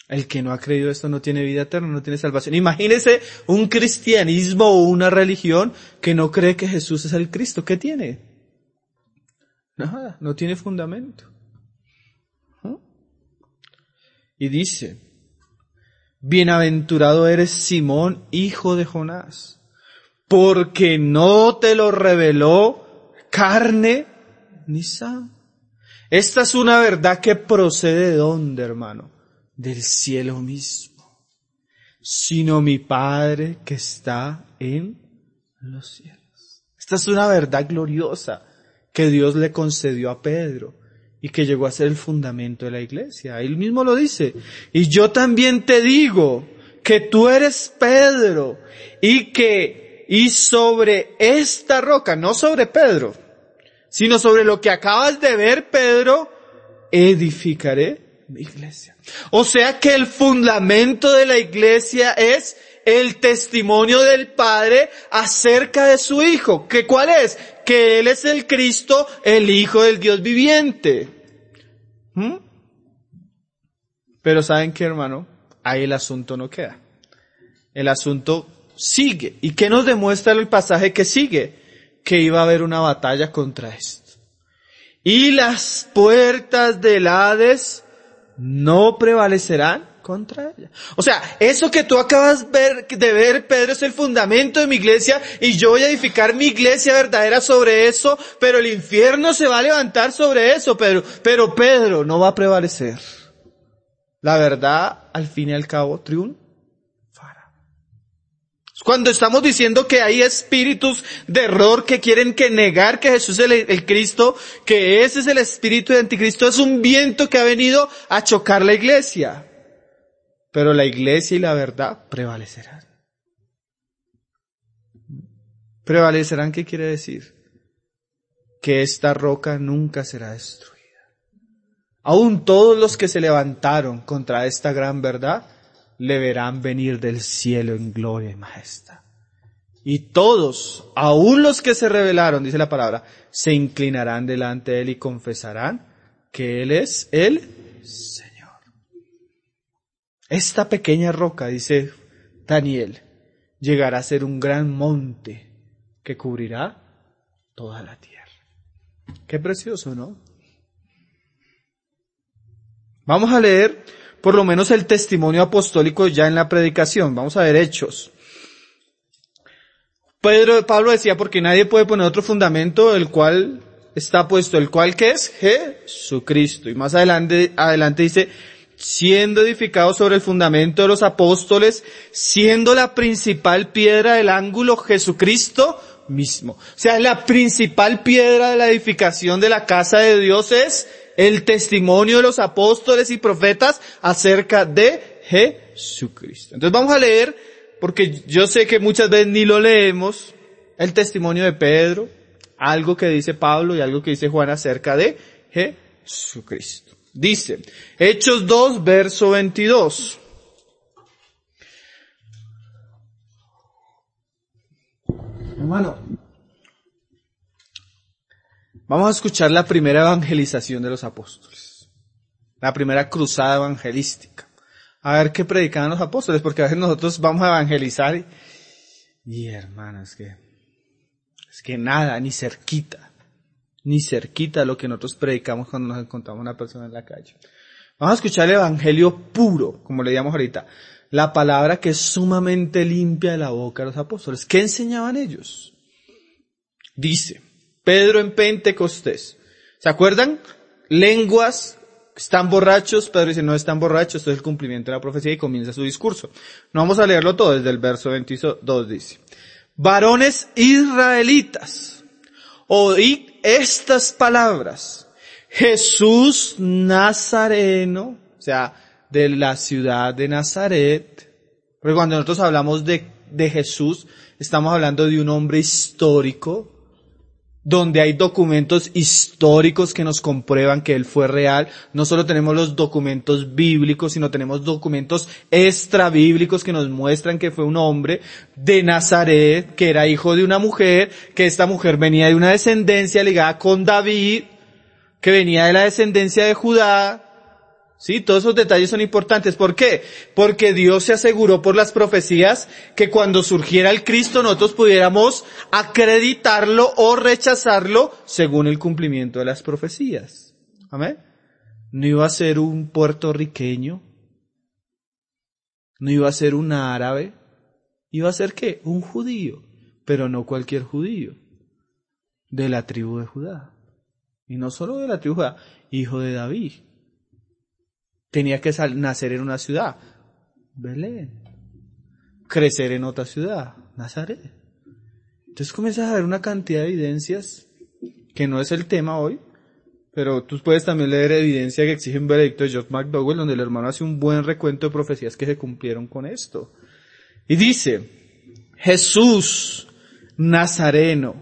B: El que no ha creído esto no tiene vida eterna, no tiene salvación. Imagínese un cristianismo o una religión que no cree que Jesús es el Cristo. ¿Qué tiene? Nada, no tiene fundamento. ¿Mm? Y dice, bienaventurado eres Simón, hijo de Jonás, porque no te lo reveló carne ni sangre. Esta es una verdad que procede ¿de dónde, hermano? Del cielo mismo, sino mi Padre que está en los cielos. Esta es una verdad gloriosa que Dios le concedió a Pedro y que llegó a ser el fundamento de la iglesia. Él mismo lo dice. Y yo también te digo que tú eres Pedro y que, y sobre esta roca, no sobre Pedro, sino sobre lo que acabas de ver, Pedro, edificaré mi iglesia. O sea que el fundamento de la iglesia es el testimonio del Padre acerca de su Hijo. ¿Que cuál es? Que Él es el Cristo, el Hijo del Dios viviente. ¿Mm? Pero ¿saben qué, hermano? Ahí el asunto no queda. El asunto sigue. ¿Y qué nos demuestra el pasaje que sigue? Que iba a haber una batalla contra esto. Y las puertas del Hades no prevalecerán contra ella. O sea, eso que tú acabas de ver, Pedro, es el fundamento de mi iglesia y yo voy a edificar mi iglesia verdadera sobre eso, pero el infierno se va a levantar sobre eso, Pedro. Pero Pedro no va a prevalecer. La verdad, al fin y al cabo, triunfará. Cuando estamos diciendo que hay espíritus de error que quieren que negar que Jesús es el, el Cristo, que ese es el espíritu de anticristo, es un viento que ha venido a chocar la iglesia. Pero la iglesia y la verdad prevalecerán. ¿Prevalecerán qué quiere decir? Que esta roca nunca será destruida. Aún todos los que se levantaron contra esta gran verdad, le verán venir del cielo en gloria y majestad. Y todos, aún los que se rebelaron, dice la palabra, se inclinarán delante de Él y confesarán que Él es el Señor. Esta pequeña roca, dice Daniel, llegará a ser un gran monte que cubrirá toda la tierra. Qué precioso, ¿no? Vamos a leer por lo menos el testimonio apostólico ya en la predicación. Vamos a ver Hechos. Pedro, Pablo decía, porque nadie puede poner otro fundamento, el cual está puesto, el cual que es Jesucristo. Y más adelante, adelante dice, siendo edificado sobre el fundamento de los apóstoles, siendo la principal piedra del ángulo Jesucristo mismo. O sea, la principal piedra de la edificación de la casa de Dios es el testimonio de los apóstoles y profetas acerca de Jesucristo. Entonces vamos a leer, porque yo sé que muchas veces ni lo leemos, el testimonio de Pedro, algo que dice Pablo y algo que dice Juan acerca de Jesucristo. Dice, Hechos dos, verso veintidós. Hermano, vamos a escuchar la primera evangelización de los apóstoles. La primera cruzada evangelística. A ver qué predicaban los apóstoles, porque a veces nosotros vamos a evangelizar y, y hermano, es que, es que nada, ni cerquita, ni cerquita lo que nosotros predicamos cuando nos encontramos una persona en la calle. Vamos a escuchar el evangelio puro, como le llamamos ahorita. La palabra que es sumamente limpia de la boca de los apóstoles. ¿Qué enseñaban ellos? Dice, Pedro en Pentecostés. ¿Se acuerdan? Lenguas, están borrachos. Pedro dice, no están borrachos, esto es el cumplimiento de la profecía y comienza su discurso. No vamos a leerlo todo, desde el verso veintidós dice, varones israelitas, oíd estas palabras. Jesús Nazareno, o sea, de la ciudad de Nazaret. Porque cuando nosotros hablamos de, de Jesús, estamos hablando de un hombre histórico, donde hay documentos históricos que nos comprueban que Él fue real. No solo tenemos los documentos bíblicos, sino tenemos documentos extrabíblicos que nos muestran que fue un hombre de Nazaret, que era hijo de una mujer, que esta mujer venía de una descendencia ligada con David, que venía de la descendencia de Judá, Sí, todos esos detalles son importantes. ¿Por qué? Porque Dios se aseguró por las profecías que cuando surgiera el Cristo nosotros pudiéramos acreditarlo o rechazarlo según el cumplimiento de las profecías. Amén. No iba a ser un puertorriqueño, no iba a ser un árabe, iba a ser ¿qué? Un judío, pero no cualquier judío, de la tribu de Judá. Y no solo de la tribu de Judá, hijo de David. Tenía que sal- nacer en una ciudad, Belén. Crecer en otra ciudad, Nazaret. Entonces comienzas a ver una cantidad de evidencias, que no es el tema hoy, pero tú puedes también leer evidencia que exige un veredicto de George McDowell, donde el hermano hace un buen recuento de profecías que se cumplieron con esto. Y dice, Jesús Nazareno,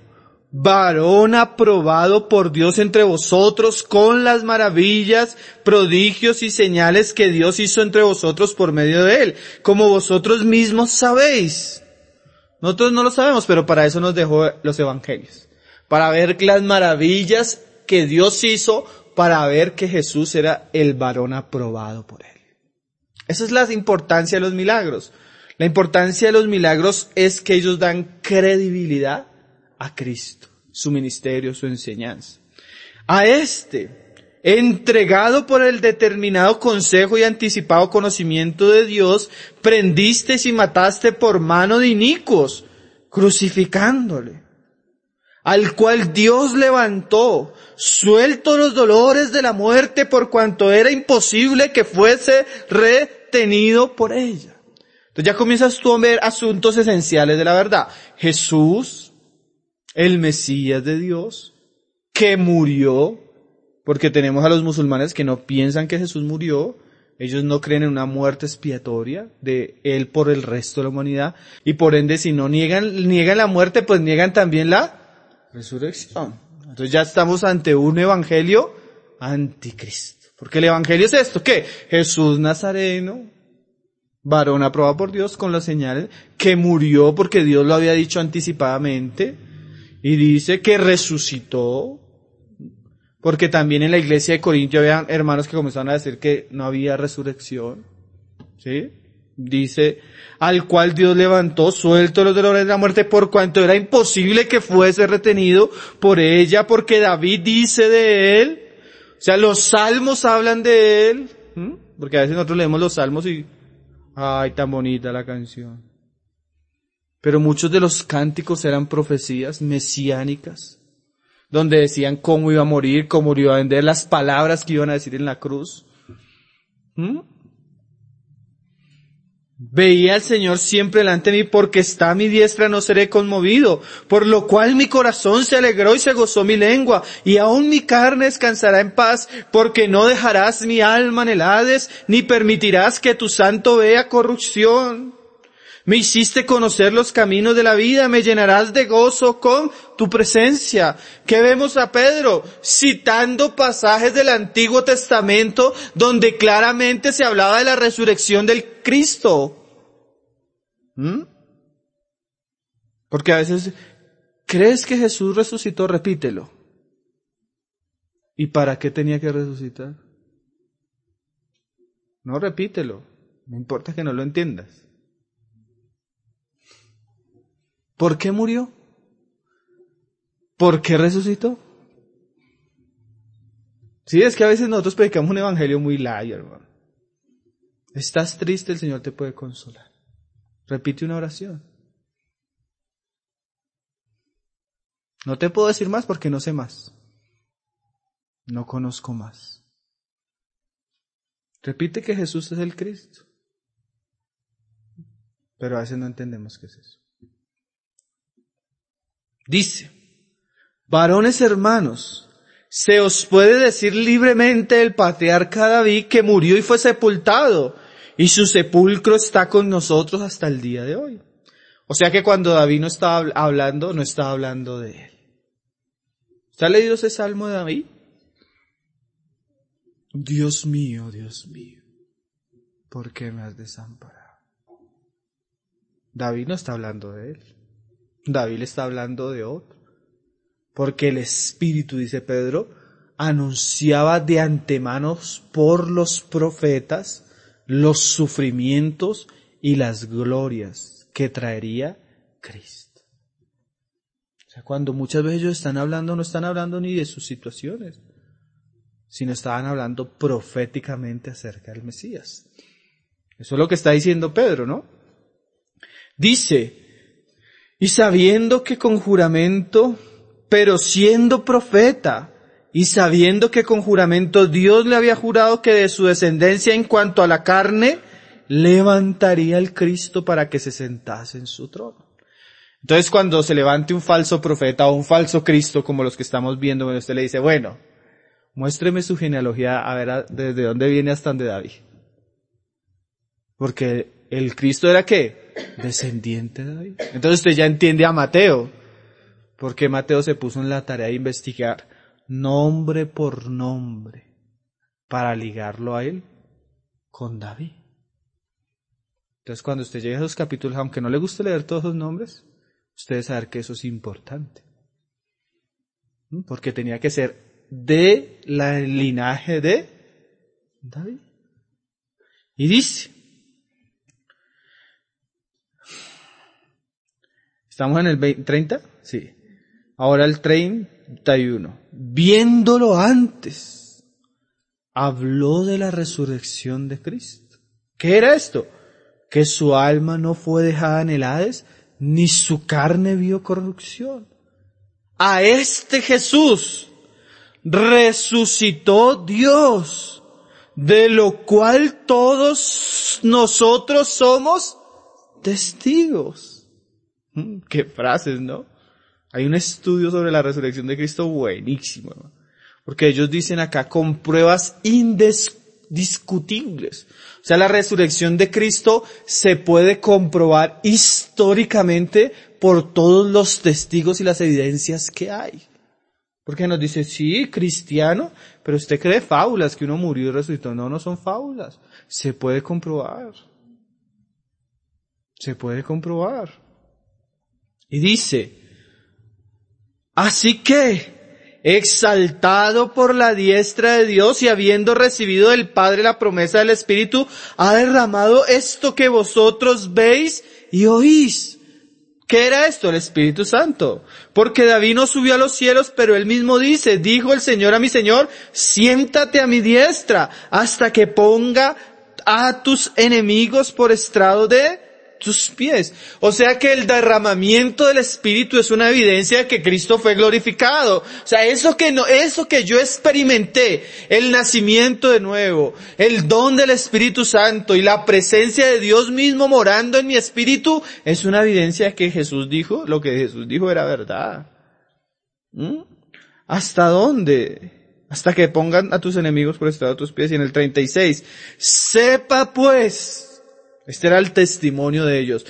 B: varón aprobado por Dios entre vosotros con las maravillas, prodigios y señales que Dios hizo entre vosotros por medio de él, como vosotros mismos sabéis. Nosotros no lo sabemos, pero para eso nos dejó los evangelios, para ver las maravillas que Dios hizo, para ver que Jesús era el varón aprobado por él. Esa es la importancia de los milagros. La importancia de los milagros es que ellos dan credibilidad a Cristo, su ministerio, su enseñanza. A este, entregado por el determinado consejo y anticipado conocimiento de Dios, prendisteis y mataste por mano de inicuos, crucificándole, al cual Dios levantó, suelto los dolores de la muerte, por cuanto era imposible que fuese retenido por ella. Entonces ya comienzas tú a ver asuntos esenciales de la verdad. Jesús, el Mesías de Dios, que murió, porque tenemos a los musulmanes que no piensan que Jesús murió, ellos no creen en una muerte expiatoria de Él por el resto de la humanidad, y por ende si no niegan, niegan la muerte, pues niegan también la resurrección. Entonces ya estamos ante un evangelio anticristo, porque el evangelio es esto, ¿qué? Jesús Nazareno, varón aprobado por Dios con las señales, que murió porque Dios lo había dicho anticipadamente, y dice que resucitó, porque también en la iglesia de Corintio había hermanos que comenzaron a decir que no había resurrección. ¿Sí? Dice, al cual Dios levantó, suelto los dolores de la muerte, por cuanto era imposible que fuese retenido por ella, porque David dice de él, o sea, los salmos hablan de él, ¿m? Porque a veces nosotros leemos los salmos y, ay, tan bonita la canción. Pero muchos de los cánticos eran profecías mesiánicas, donde decían cómo iba a morir, cómo iba a vender, las palabras que iban a decir en la cruz. ¿Mm? Veía al Señor siempre delante de mí, porque está a mi diestra no seré conmovido, por lo cual mi corazón se alegró y se gozó mi lengua, y aún mi carne descansará en paz, porque no dejarás mi alma en el Hades, ni permitirás que tu santo vea corrupción. Me hiciste conocer los caminos de la vida, me llenarás de gozo con tu presencia. ¿Qué vemos a Pedro? Citando pasajes del Antiguo Testamento donde claramente se hablaba de la resurrección del Cristo. ¿Mm? Porque a veces, ¿crees que Jesús resucitó? Repítelo. ¿Y para qué tenía que resucitar? No, repítelo. No importa que no lo entiendas. ¿Por qué murió? ¿Por qué resucitó? Sí, es que a veces nosotros predicamos un evangelio muy light, hermano. Estás triste, el Señor te puede consolar. Repite una oración. No te puedo decir más porque no sé más. No conozco más. Repite que Jesús es el Cristo. Pero a veces no entendemos qué es eso. Dice, varones hermanos, se os puede decir libremente el patriarca David que murió y fue sepultado, y su sepulcro está con nosotros hasta el día de hoy. O sea que cuando David no estaba hablando, no estaba hablando de él. ¿Usted ha leído ese salmo de David? Dios mío, Dios mío, ¿por qué me has desamparado? David no está hablando de él. David le está hablando de otro. Porque el Espíritu, dice Pedro, anunciaba de antemano por los profetas los sufrimientos y las glorias que traería Cristo. O sea, cuando muchas veces ellos están hablando, no están hablando ni de sus situaciones, sino estaban hablando proféticamente acerca del Mesías. Eso es lo que está diciendo Pedro, ¿no? Dice, y sabiendo que con juramento, pero siendo profeta, y sabiendo que con juramento Dios le había jurado que de su descendencia en cuanto a la carne, levantaría el Cristo para que se sentase en su trono. Entonces cuando se levante un falso profeta o un falso Cristo, como los que estamos viendo, usted le dice, bueno, muéstreme su genealogía, a ver desde dónde viene hasta donde David. Porque el Cristo era ¿qué? Descendiente de David. Entonces usted ya entiende a Mateo, porque Mateo se puso en la tarea de investigar nombre por nombre para ligarlo a él con David. Entonces cuando usted llegue a esos capítulos, aunque no le guste leer todos los nombres, usted debe saber que eso es importante. Porque tenía que ser de la linaje de David. Y dice, ¿estamos en el veinte, treinta? Sí. Ahora el treinta y uno. Viéndolo antes, habló de la resurrección de Cristo. ¿Qué era esto? Que su alma no fue dejada en el Hades, ni su carne vio corrupción. A este Jesús resucitó Dios, de lo cual todos nosotros somos testigos. Qué frases, ¿no? Hay un estudio sobre la resurrección de Cristo buenísimo, ¿no? Porque ellos dicen acá con pruebas indiscutibles. O sea, la resurrección de Cristo se puede comprobar históricamente por todos los testigos y las evidencias que hay. Porque nos dice, sí, cristiano, pero usted cree fábulas, que uno murió y resucitó. No, no son fábulas. Se puede comprobar. Se puede comprobar. Y dice, así que, exaltado por la diestra de Dios y habiendo recibido del Padre la promesa del Espíritu, ha derramado esto que vosotros veis y oís. ¿Qué era esto? El Espíritu Santo. Porque David no subió a los cielos, pero él mismo dice, dijo el Señor a mi Señor, siéntate a mi diestra hasta que ponga a tus enemigos por estrado de tus pies. O sea que el derramamiento del Espíritu es una evidencia de que Cristo fue glorificado. O sea, eso que no, eso que yo experimenté, el nacimiento de nuevo, el don del Espíritu Santo y la presencia de Dios mismo morando en mi espíritu, es una evidencia de que Jesús dijo, lo que Jesús dijo era verdad. ¿Mm? ¿Hasta dónde? Hasta que pongan a tus enemigos por estrado de tus pies. Y en el treinta y seis, sepa pues, este era el testimonio de ellos,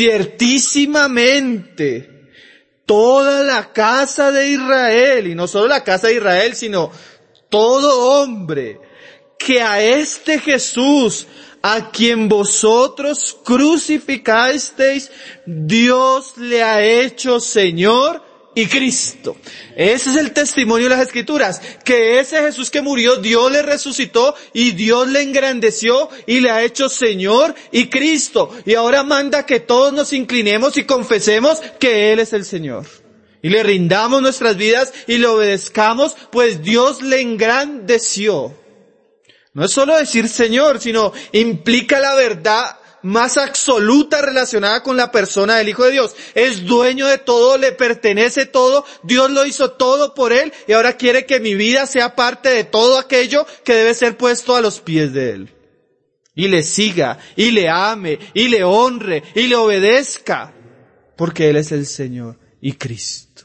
B: ciertísimamente toda la casa de Israel, y no solo la casa de Israel, sino todo hombre, que a este Jesús, a quien vosotros crucificasteis, Dios le ha hecho Señor y Cristo. Ese es el testimonio de las Escrituras, que ese Jesús que murió, Dios le resucitó y Dios le engrandeció y le ha hecho Señor y Cristo. Y ahora manda que todos nos inclinemos y confesemos que Él es el Señor. Y le rindamos nuestras vidas y le obedezcamos, pues Dios le engrandeció. No es solo decir Señor, sino implica la verdad más absoluta relacionada con la persona del Hijo de Dios. Es dueño de todo, le pertenece todo, Dios lo hizo todo por Él y ahora quiere que mi vida sea parte de todo aquello que debe ser puesto a los pies de Él. Y le siga, y le ame, y le honre, y le obedezca, porque Él es el Señor y Cristo.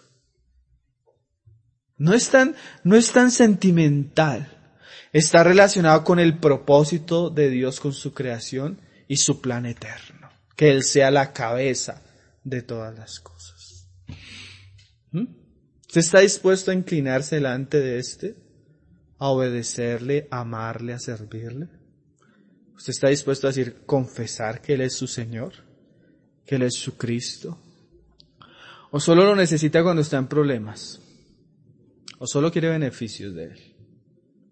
B: No es tan, no es tan sentimental. Está relacionado con el propósito de Dios con su creación y su plan eterno, que Él sea la cabeza de todas las cosas. ¿Mm? ¿Usted está dispuesto a inclinarse delante de este? ¿A obedecerle, a amarle, a servirle? ¿Usted está dispuesto a decir, confesar que Él es su Señor? ¿Que Él es su Cristo? ¿O solo lo necesita cuando está en problemas? ¿O solo quiere beneficios de Él?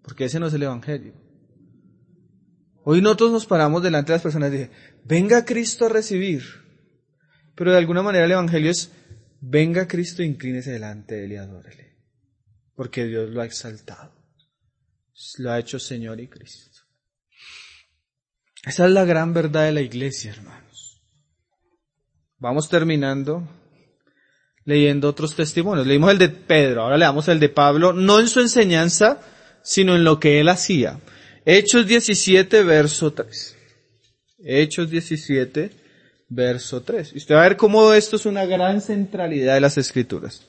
B: porque ese no es el Evangelio. Hoy nosotros nos paramos delante de las personas y dije, venga Cristo a recibir. Pero de alguna manera el Evangelio es, venga Cristo e inclínese delante de él y adórele. Porque Dios lo ha exaltado. Lo ha hecho Señor y Cristo. Esa es la gran verdad de la iglesia, hermanos. Vamos terminando leyendo otros testimonios. Leímos el de Pedro, ahora leamos el de Pablo, no en su enseñanza, sino en lo que él hacía. Hechos diecisiete, verso tres. Hechos diecisiete, verso tres. Y usted va a ver cómo esto es una gran centralidad de las Escrituras.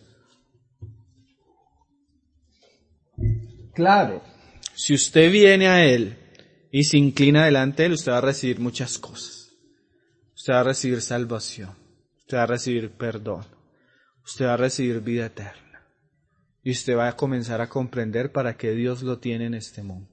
B: Claro, si usted viene a él y se inclina delante de él, usted va a recibir muchas cosas. Usted va a recibir salvación. Usted va a recibir perdón. Usted va a recibir vida eterna. Y usted va a comenzar a comprender para qué Dios lo tiene en este mundo.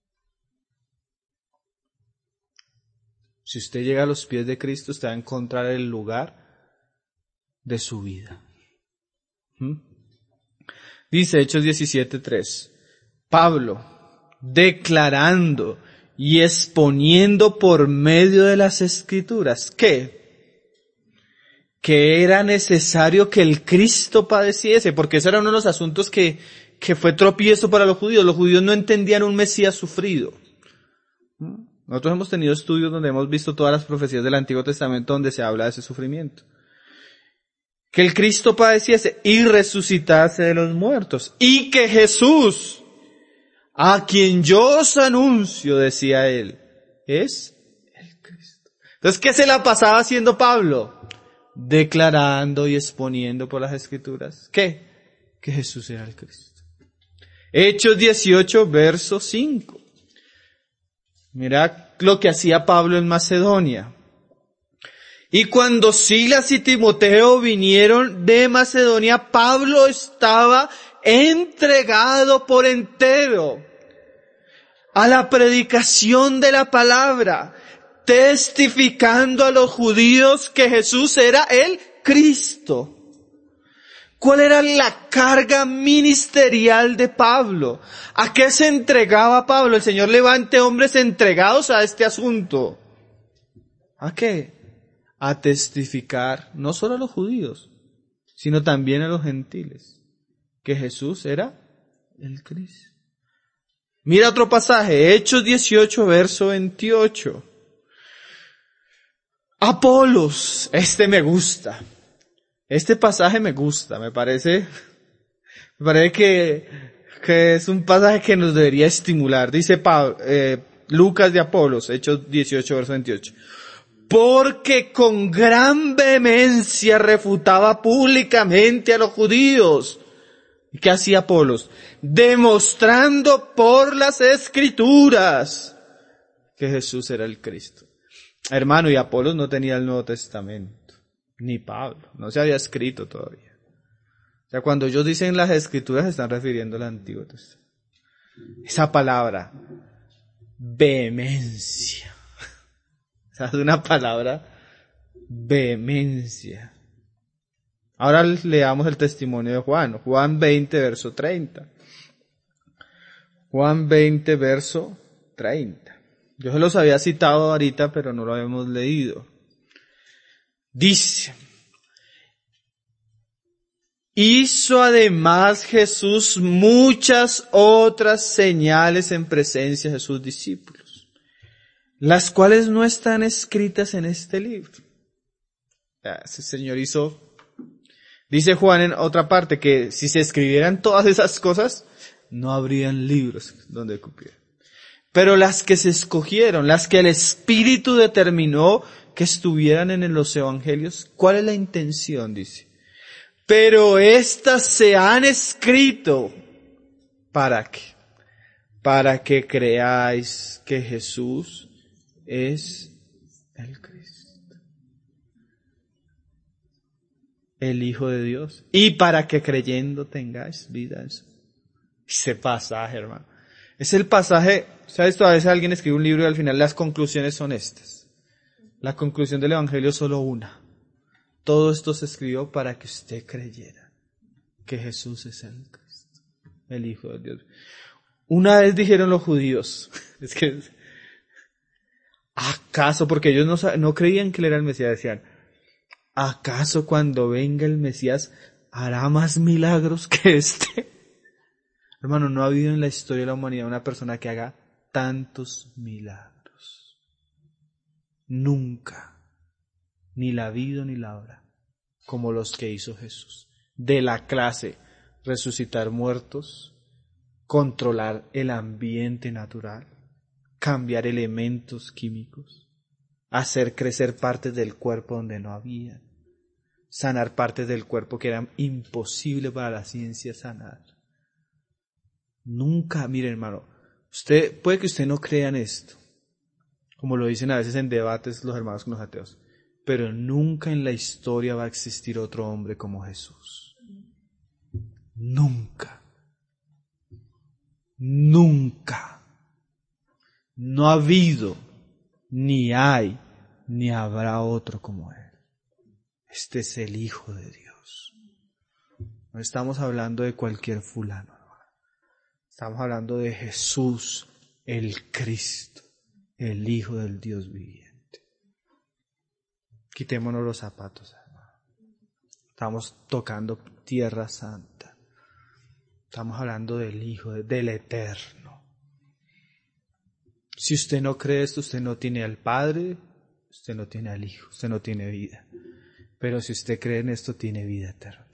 B: Si usted llega a los pies de Cristo, usted va a encontrar el lugar de su vida. ¿Mm? Dice Hechos diecisiete tres. Pablo, declarando y exponiendo por medio de las Escrituras, ¿qué? Que era necesario que el Cristo padeciese, porque ese era uno de los asuntos que, que fue tropiezo para los judíos. Los judíos no entendían un Mesías sufrido. Nosotros hemos tenido estudios donde hemos visto todas las profecías del Antiguo Testamento donde se habla de ese sufrimiento. Que el Cristo padeciese y resucitase de los muertos. Y que Jesús, a quien yo os anuncio, decía él, es el Cristo. Entonces, ¿qué se la pasaba haciendo Pablo? Declarando y exponiendo por las Escrituras. ¿Qué? Que Jesús era el Cristo. Hechos dieciocho, verso cinco. Mira lo que hacía Pablo en Macedonia. Y cuando Silas y Timoteo vinieron de Macedonia, Pablo estaba entregado por entero a la predicación de la palabra, testificando a los judíos que Jesús era el Cristo. ¿Cuál era la carga ministerial de Pablo? ¿A qué se entregaba Pablo? El Señor levante hombres entregados a este asunto. ¿A qué? A testificar no solo a los judíos, sino también a los gentiles, que Jesús era el Cristo. Mira otro pasaje, Hechos dieciocho, verso veintiocho. Apolos, este me gusta. Este pasaje me gusta, me parece, me parece que, que es un pasaje que nos debería estimular. Dice Pablo, eh, Lucas de Apolos, Hechos dieciocho, verso veintiocho. Porque con gran vehemencia refutaba públicamente a los judíos. ¿Y qué hacía Apolos? Demostrando por las Escrituras que Jesús era el Cristo. Hermano, y Apolos no tenía el Nuevo Testamento. Ni Pablo, no se había escrito todavía. O sea, cuando ellos dicen las Escrituras, se están refiriendo al Antiguo Testamento. Esa palabra, vehemencia. O sea, es una palabra, vehemencia. Ahora leamos el testimonio de Juan. Juan veinte, verso treinta. Juan veinte, verso treinta. Yo se los había citado ahorita, pero no lo habíamos leído. Dice, hizo además Jesús muchas otras señales en presencia de sus discípulos, las cuales no están escritas en este libro. Ese Señor hizo, dice Juan en otra parte, que si se escribieran todas esas cosas, no habrían libros donde cupiera. Pero las que se escogieron, las que el Espíritu determinó que estuvieran en los evangelios, ¿cuál es la intención? Dice, pero estas se han escrito, ¿para qué? Para que creáis que Jesús es el Cristo, el Hijo de Dios, y para que creyendo tengáis vida en su. Ese pasaje, hermano, es el pasaje, ¿sabes? A veces alguien escribe un libro y al final las conclusiones son estas. La conclusión del Evangelio es solo una. Todo esto se escribió para que usted creyera que Jesús es el Cristo, el Hijo de Dios. Una vez dijeron los judíos, es que, ¿acaso? Porque ellos no, no creían que él era el Mesías, decían, ¿acaso cuando venga el Mesías hará más milagros que este? Hermano, no ha habido en la historia de la humanidad una persona que haga tantos milagros. Nunca. Ni la ha habido ni la habrá. Como los que hizo Jesús. De la clase, resucitar muertos, controlar el ambiente natural, cambiar elementos químicos, hacer crecer partes del cuerpo donde no había, sanar partes del cuerpo que eran imposibles para la ciencia sanar. Nunca, mire hermano, usted, puede que usted no crea en esto, como lo dicen a veces en debates los hermanos con los ateos, pero nunca en la historia va a existir otro hombre como Jesús. Nunca. Nunca. No ha habido, ni hay, ni habrá otro como Él. Este es el Hijo de Dios. No estamos hablando de cualquier fulano. Estamos hablando de Jesús, el Cristo, el Hijo del Dios viviente. Quitémonos los zapatos, hermano. Estamos tocando tierra santa. Estamos hablando del Hijo, del Eterno. Si usted no cree esto, usted no tiene al Padre, usted no tiene al Hijo, usted no tiene vida. Pero si usted cree en esto, tiene vida eterna.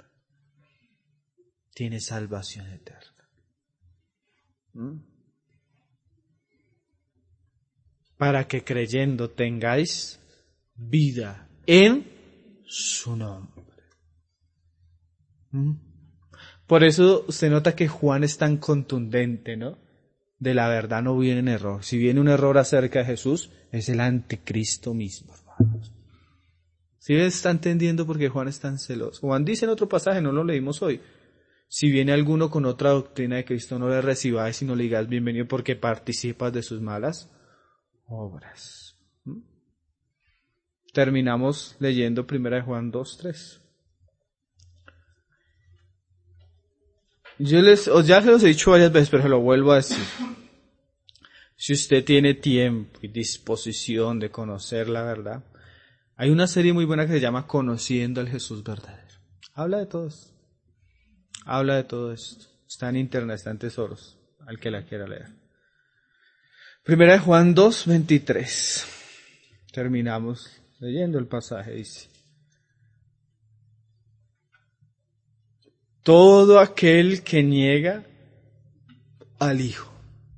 B: Tiene salvación eterna. ¿Mm? Para que creyendo tengáis vida en su nombre. ¿Mm? Por eso usted nota que Juan es tan contundente, ¿no? De la verdad no viene en error. Si viene un error acerca de Jesús, es el anticristo mismo, hermanos. ¿Sí está entendiendo por qué Juan es tan celoso? Juan dice en otro pasaje, no lo leímos hoy, si viene alguno con otra doctrina de Cristo, no le recibáis, sino le digáis bienvenido porque participas de sus malas obras. ¿Mm? Terminamos leyendo primera de Juan dos, tres. Yo les, ya se los he dicho varias veces, pero se lo vuelvo a decir. Si usted tiene tiempo y disposición de conocer la verdad, hay una serie muy buena que se llama Conociendo al Jesús verdadero. Habla de todo esto. Habla de todo esto. Está en internet, está en tesoros, al que la quiera leer. Primera de Juan dos, veintitrés. Terminamos leyendo el pasaje, dice. Todo aquel que niega al Hijo,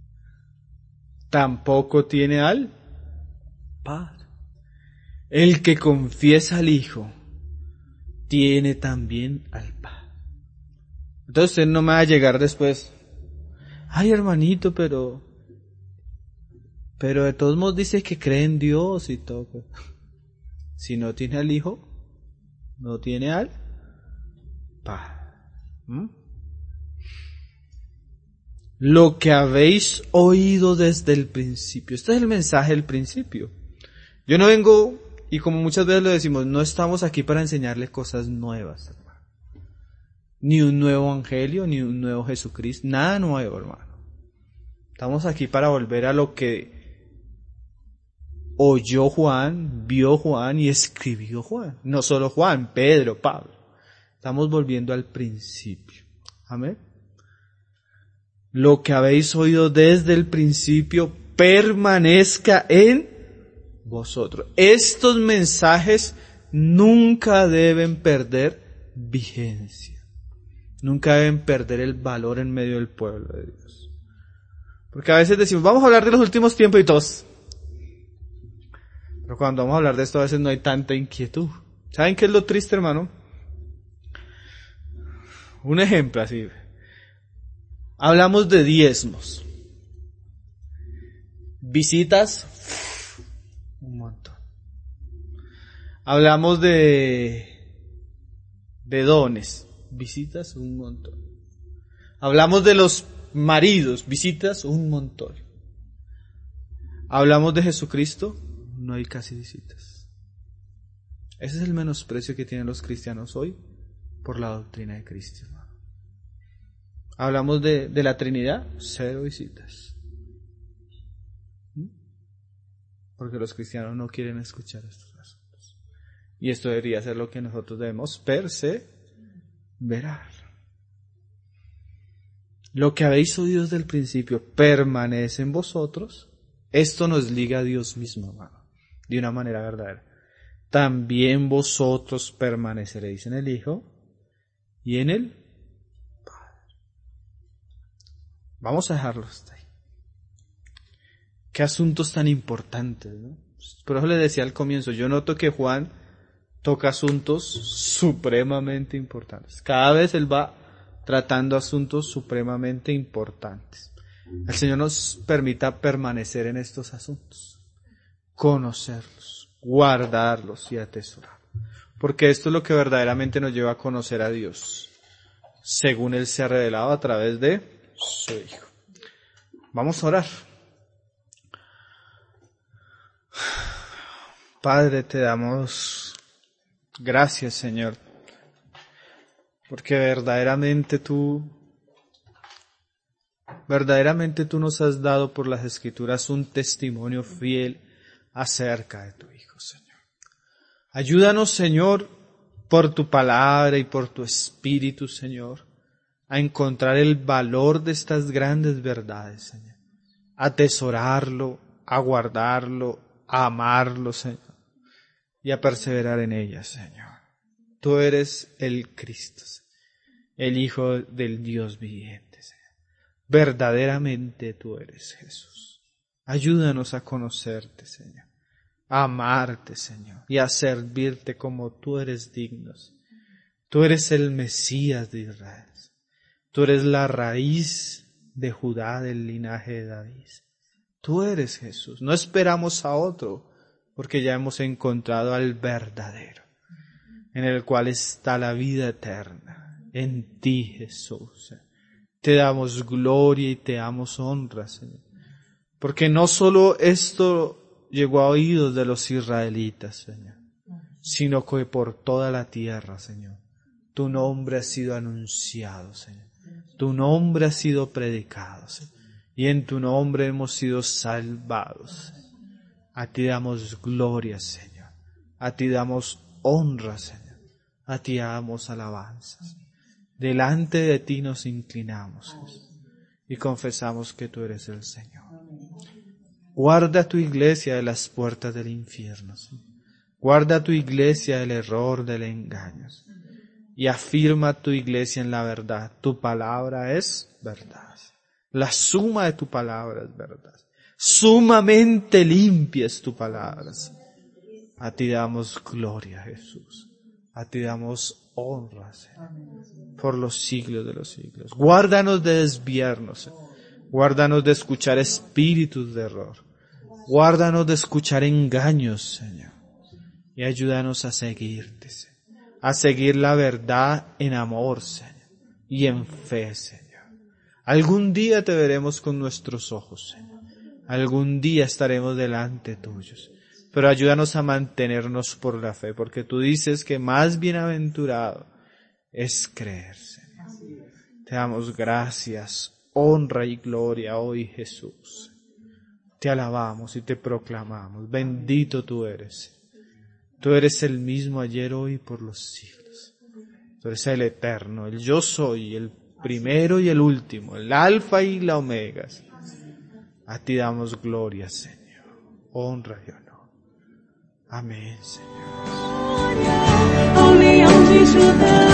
B: tampoco tiene al Padre. El que confiesa al Hijo, tiene también al Padre. Entonces usted no me va a llegar después, ay hermanito, pero, pero de todos modos dice que cree en Dios y todo. Si no tiene al Hijo, no tiene al Padre. ¿Mm? Lo que habéis oído desde el principio. Este es el mensaje del principio. Yo no vengo, y como muchas veces lo decimos, no estamos aquí para enseñarle cosas nuevas, hermano. Ni un nuevo evangelio, ni un nuevo Jesucristo, nada nuevo, hermano. Estamos aquí para volver a lo que oyó Juan, vio Juan y escribió Juan. No solo Juan, Pedro, Pablo. Estamos volviendo al principio. Amén. Lo que habéis oído desde el principio permanezca en vosotros. Estos mensajes nunca deben perder vigencia. Nunca deben perder el valor en medio del pueblo de Dios. Porque a veces decimos, vamos a hablar de los últimos tiempos y todos. Pero cuando vamos a hablar de esto a veces no hay tanta inquietud. ¿Saben qué es lo triste, hermano? Un ejemplo así. Hablamos de diezmos. Visitas, un montón. Hablamos de, de dones. Visitas, un montón. Hablamos de los maridos. Visitas, un montón. Hablamos de Jesucristo. No hay casi visitas. Ese es el menosprecio que tienen los cristianos hoy por la doctrina de Cristo. Hablamos de, de la Trinidad, cero visitas. Porque los cristianos no quieren escuchar estos asuntos. Y esto debería ser lo que nosotros debemos perseverar. Lo que habéis oído desde el principio permanece en vosotros. Esto nos liga a Dios mismo, hermano, de una manera verdadera. También vosotros permaneceréis en el Hijo y en el Padre. Vamos a dejarlo hasta ahí. Qué asuntos tan importantes, ¿no? Por eso le decía al comienzo, yo noto que Juan toca asuntos supremamente importantes. Cada vez él va tratando asuntos supremamente importantes. El Señor nos permita permanecer en estos asuntos, conocerlos, guardarlos y atesorar. Porque esto es lo que verdaderamente nos lleva a conocer a Dios, según Él se ha revelado a través de su Hijo. Vamos a orar. Padre, te damos gracias, Señor, porque verdaderamente tú, verdaderamente tú nos has dado por las Escrituras un testimonio fiel acerca de tu Hijo, Señor. Ayúdanos, Señor, por tu palabra y por tu Espíritu, Señor, a encontrar el valor de estas grandes verdades, Señor, a atesorarlo, a guardarlo, a amarlo, Señor, y a perseverar en ellas, Señor. Tú eres el Cristo, el Hijo del Dios viviente, Señor. Verdaderamente tú eres Jesús. Ayúdanos a conocerte, Señor, a amarte, Señor, y a servirte como tú eres digno. Tú eres el Mesías de Israel. Tú eres la raíz de Judá, del linaje de David. Tú eres Jesús. No esperamos a otro, porque ya hemos encontrado al verdadero, en el cual está la vida eterna. En ti, Jesús. Te damos gloria y te damos honra, Señor. Porque no solo esto llegó a oídos de los israelitas, Señor, sino que por toda la tierra, Señor, tu nombre ha sido anunciado, Señor. Tu nombre ha sido predicado, Señor. Y en tu nombre hemos sido salvados. A ti damos gloria, Señor. A ti damos honra, Señor. A ti damos alabanzas. Delante de ti nos inclinamos, Señor, y confesamos que tú eres el Señor. Guarda tu iglesia de las puertas del infierno, Señor. Guarda tu iglesia del error, del engaño, y afirma tu iglesia en la verdad. Tu palabra es verdad. La suma de tu palabra es verdad. Sumamente limpia es tu palabra. A ti damos gloria, Jesús. A ti damos honra, Señor, por los siglos de los siglos. Guárdanos de desviarnos, Señor. Guárdanos de escuchar espíritus de error. Guárdanos de escuchar engaños, Señor. Y ayúdanos a seguirte, Señor. A seguir la verdad en amor, Señor, y en fe, Señor. Algún día te veremos con nuestros ojos, Señor. Algún día estaremos delante tuyos. Pero ayúdanos a mantenernos por la fe, porque tú dices que más bienaventurado es creer, Señor. Te damos gracias, honra y gloria hoy, Jesús. Te alabamos y te proclamamos. Bendito tú eres. Tú eres el mismo ayer, hoy y por los siglos. Tú eres el eterno, el yo soy, el primero y el último, el alfa y la omega. A ti damos gloria, Señor, honra y honor. Amén, Señor.
A: Ao leão de Judá.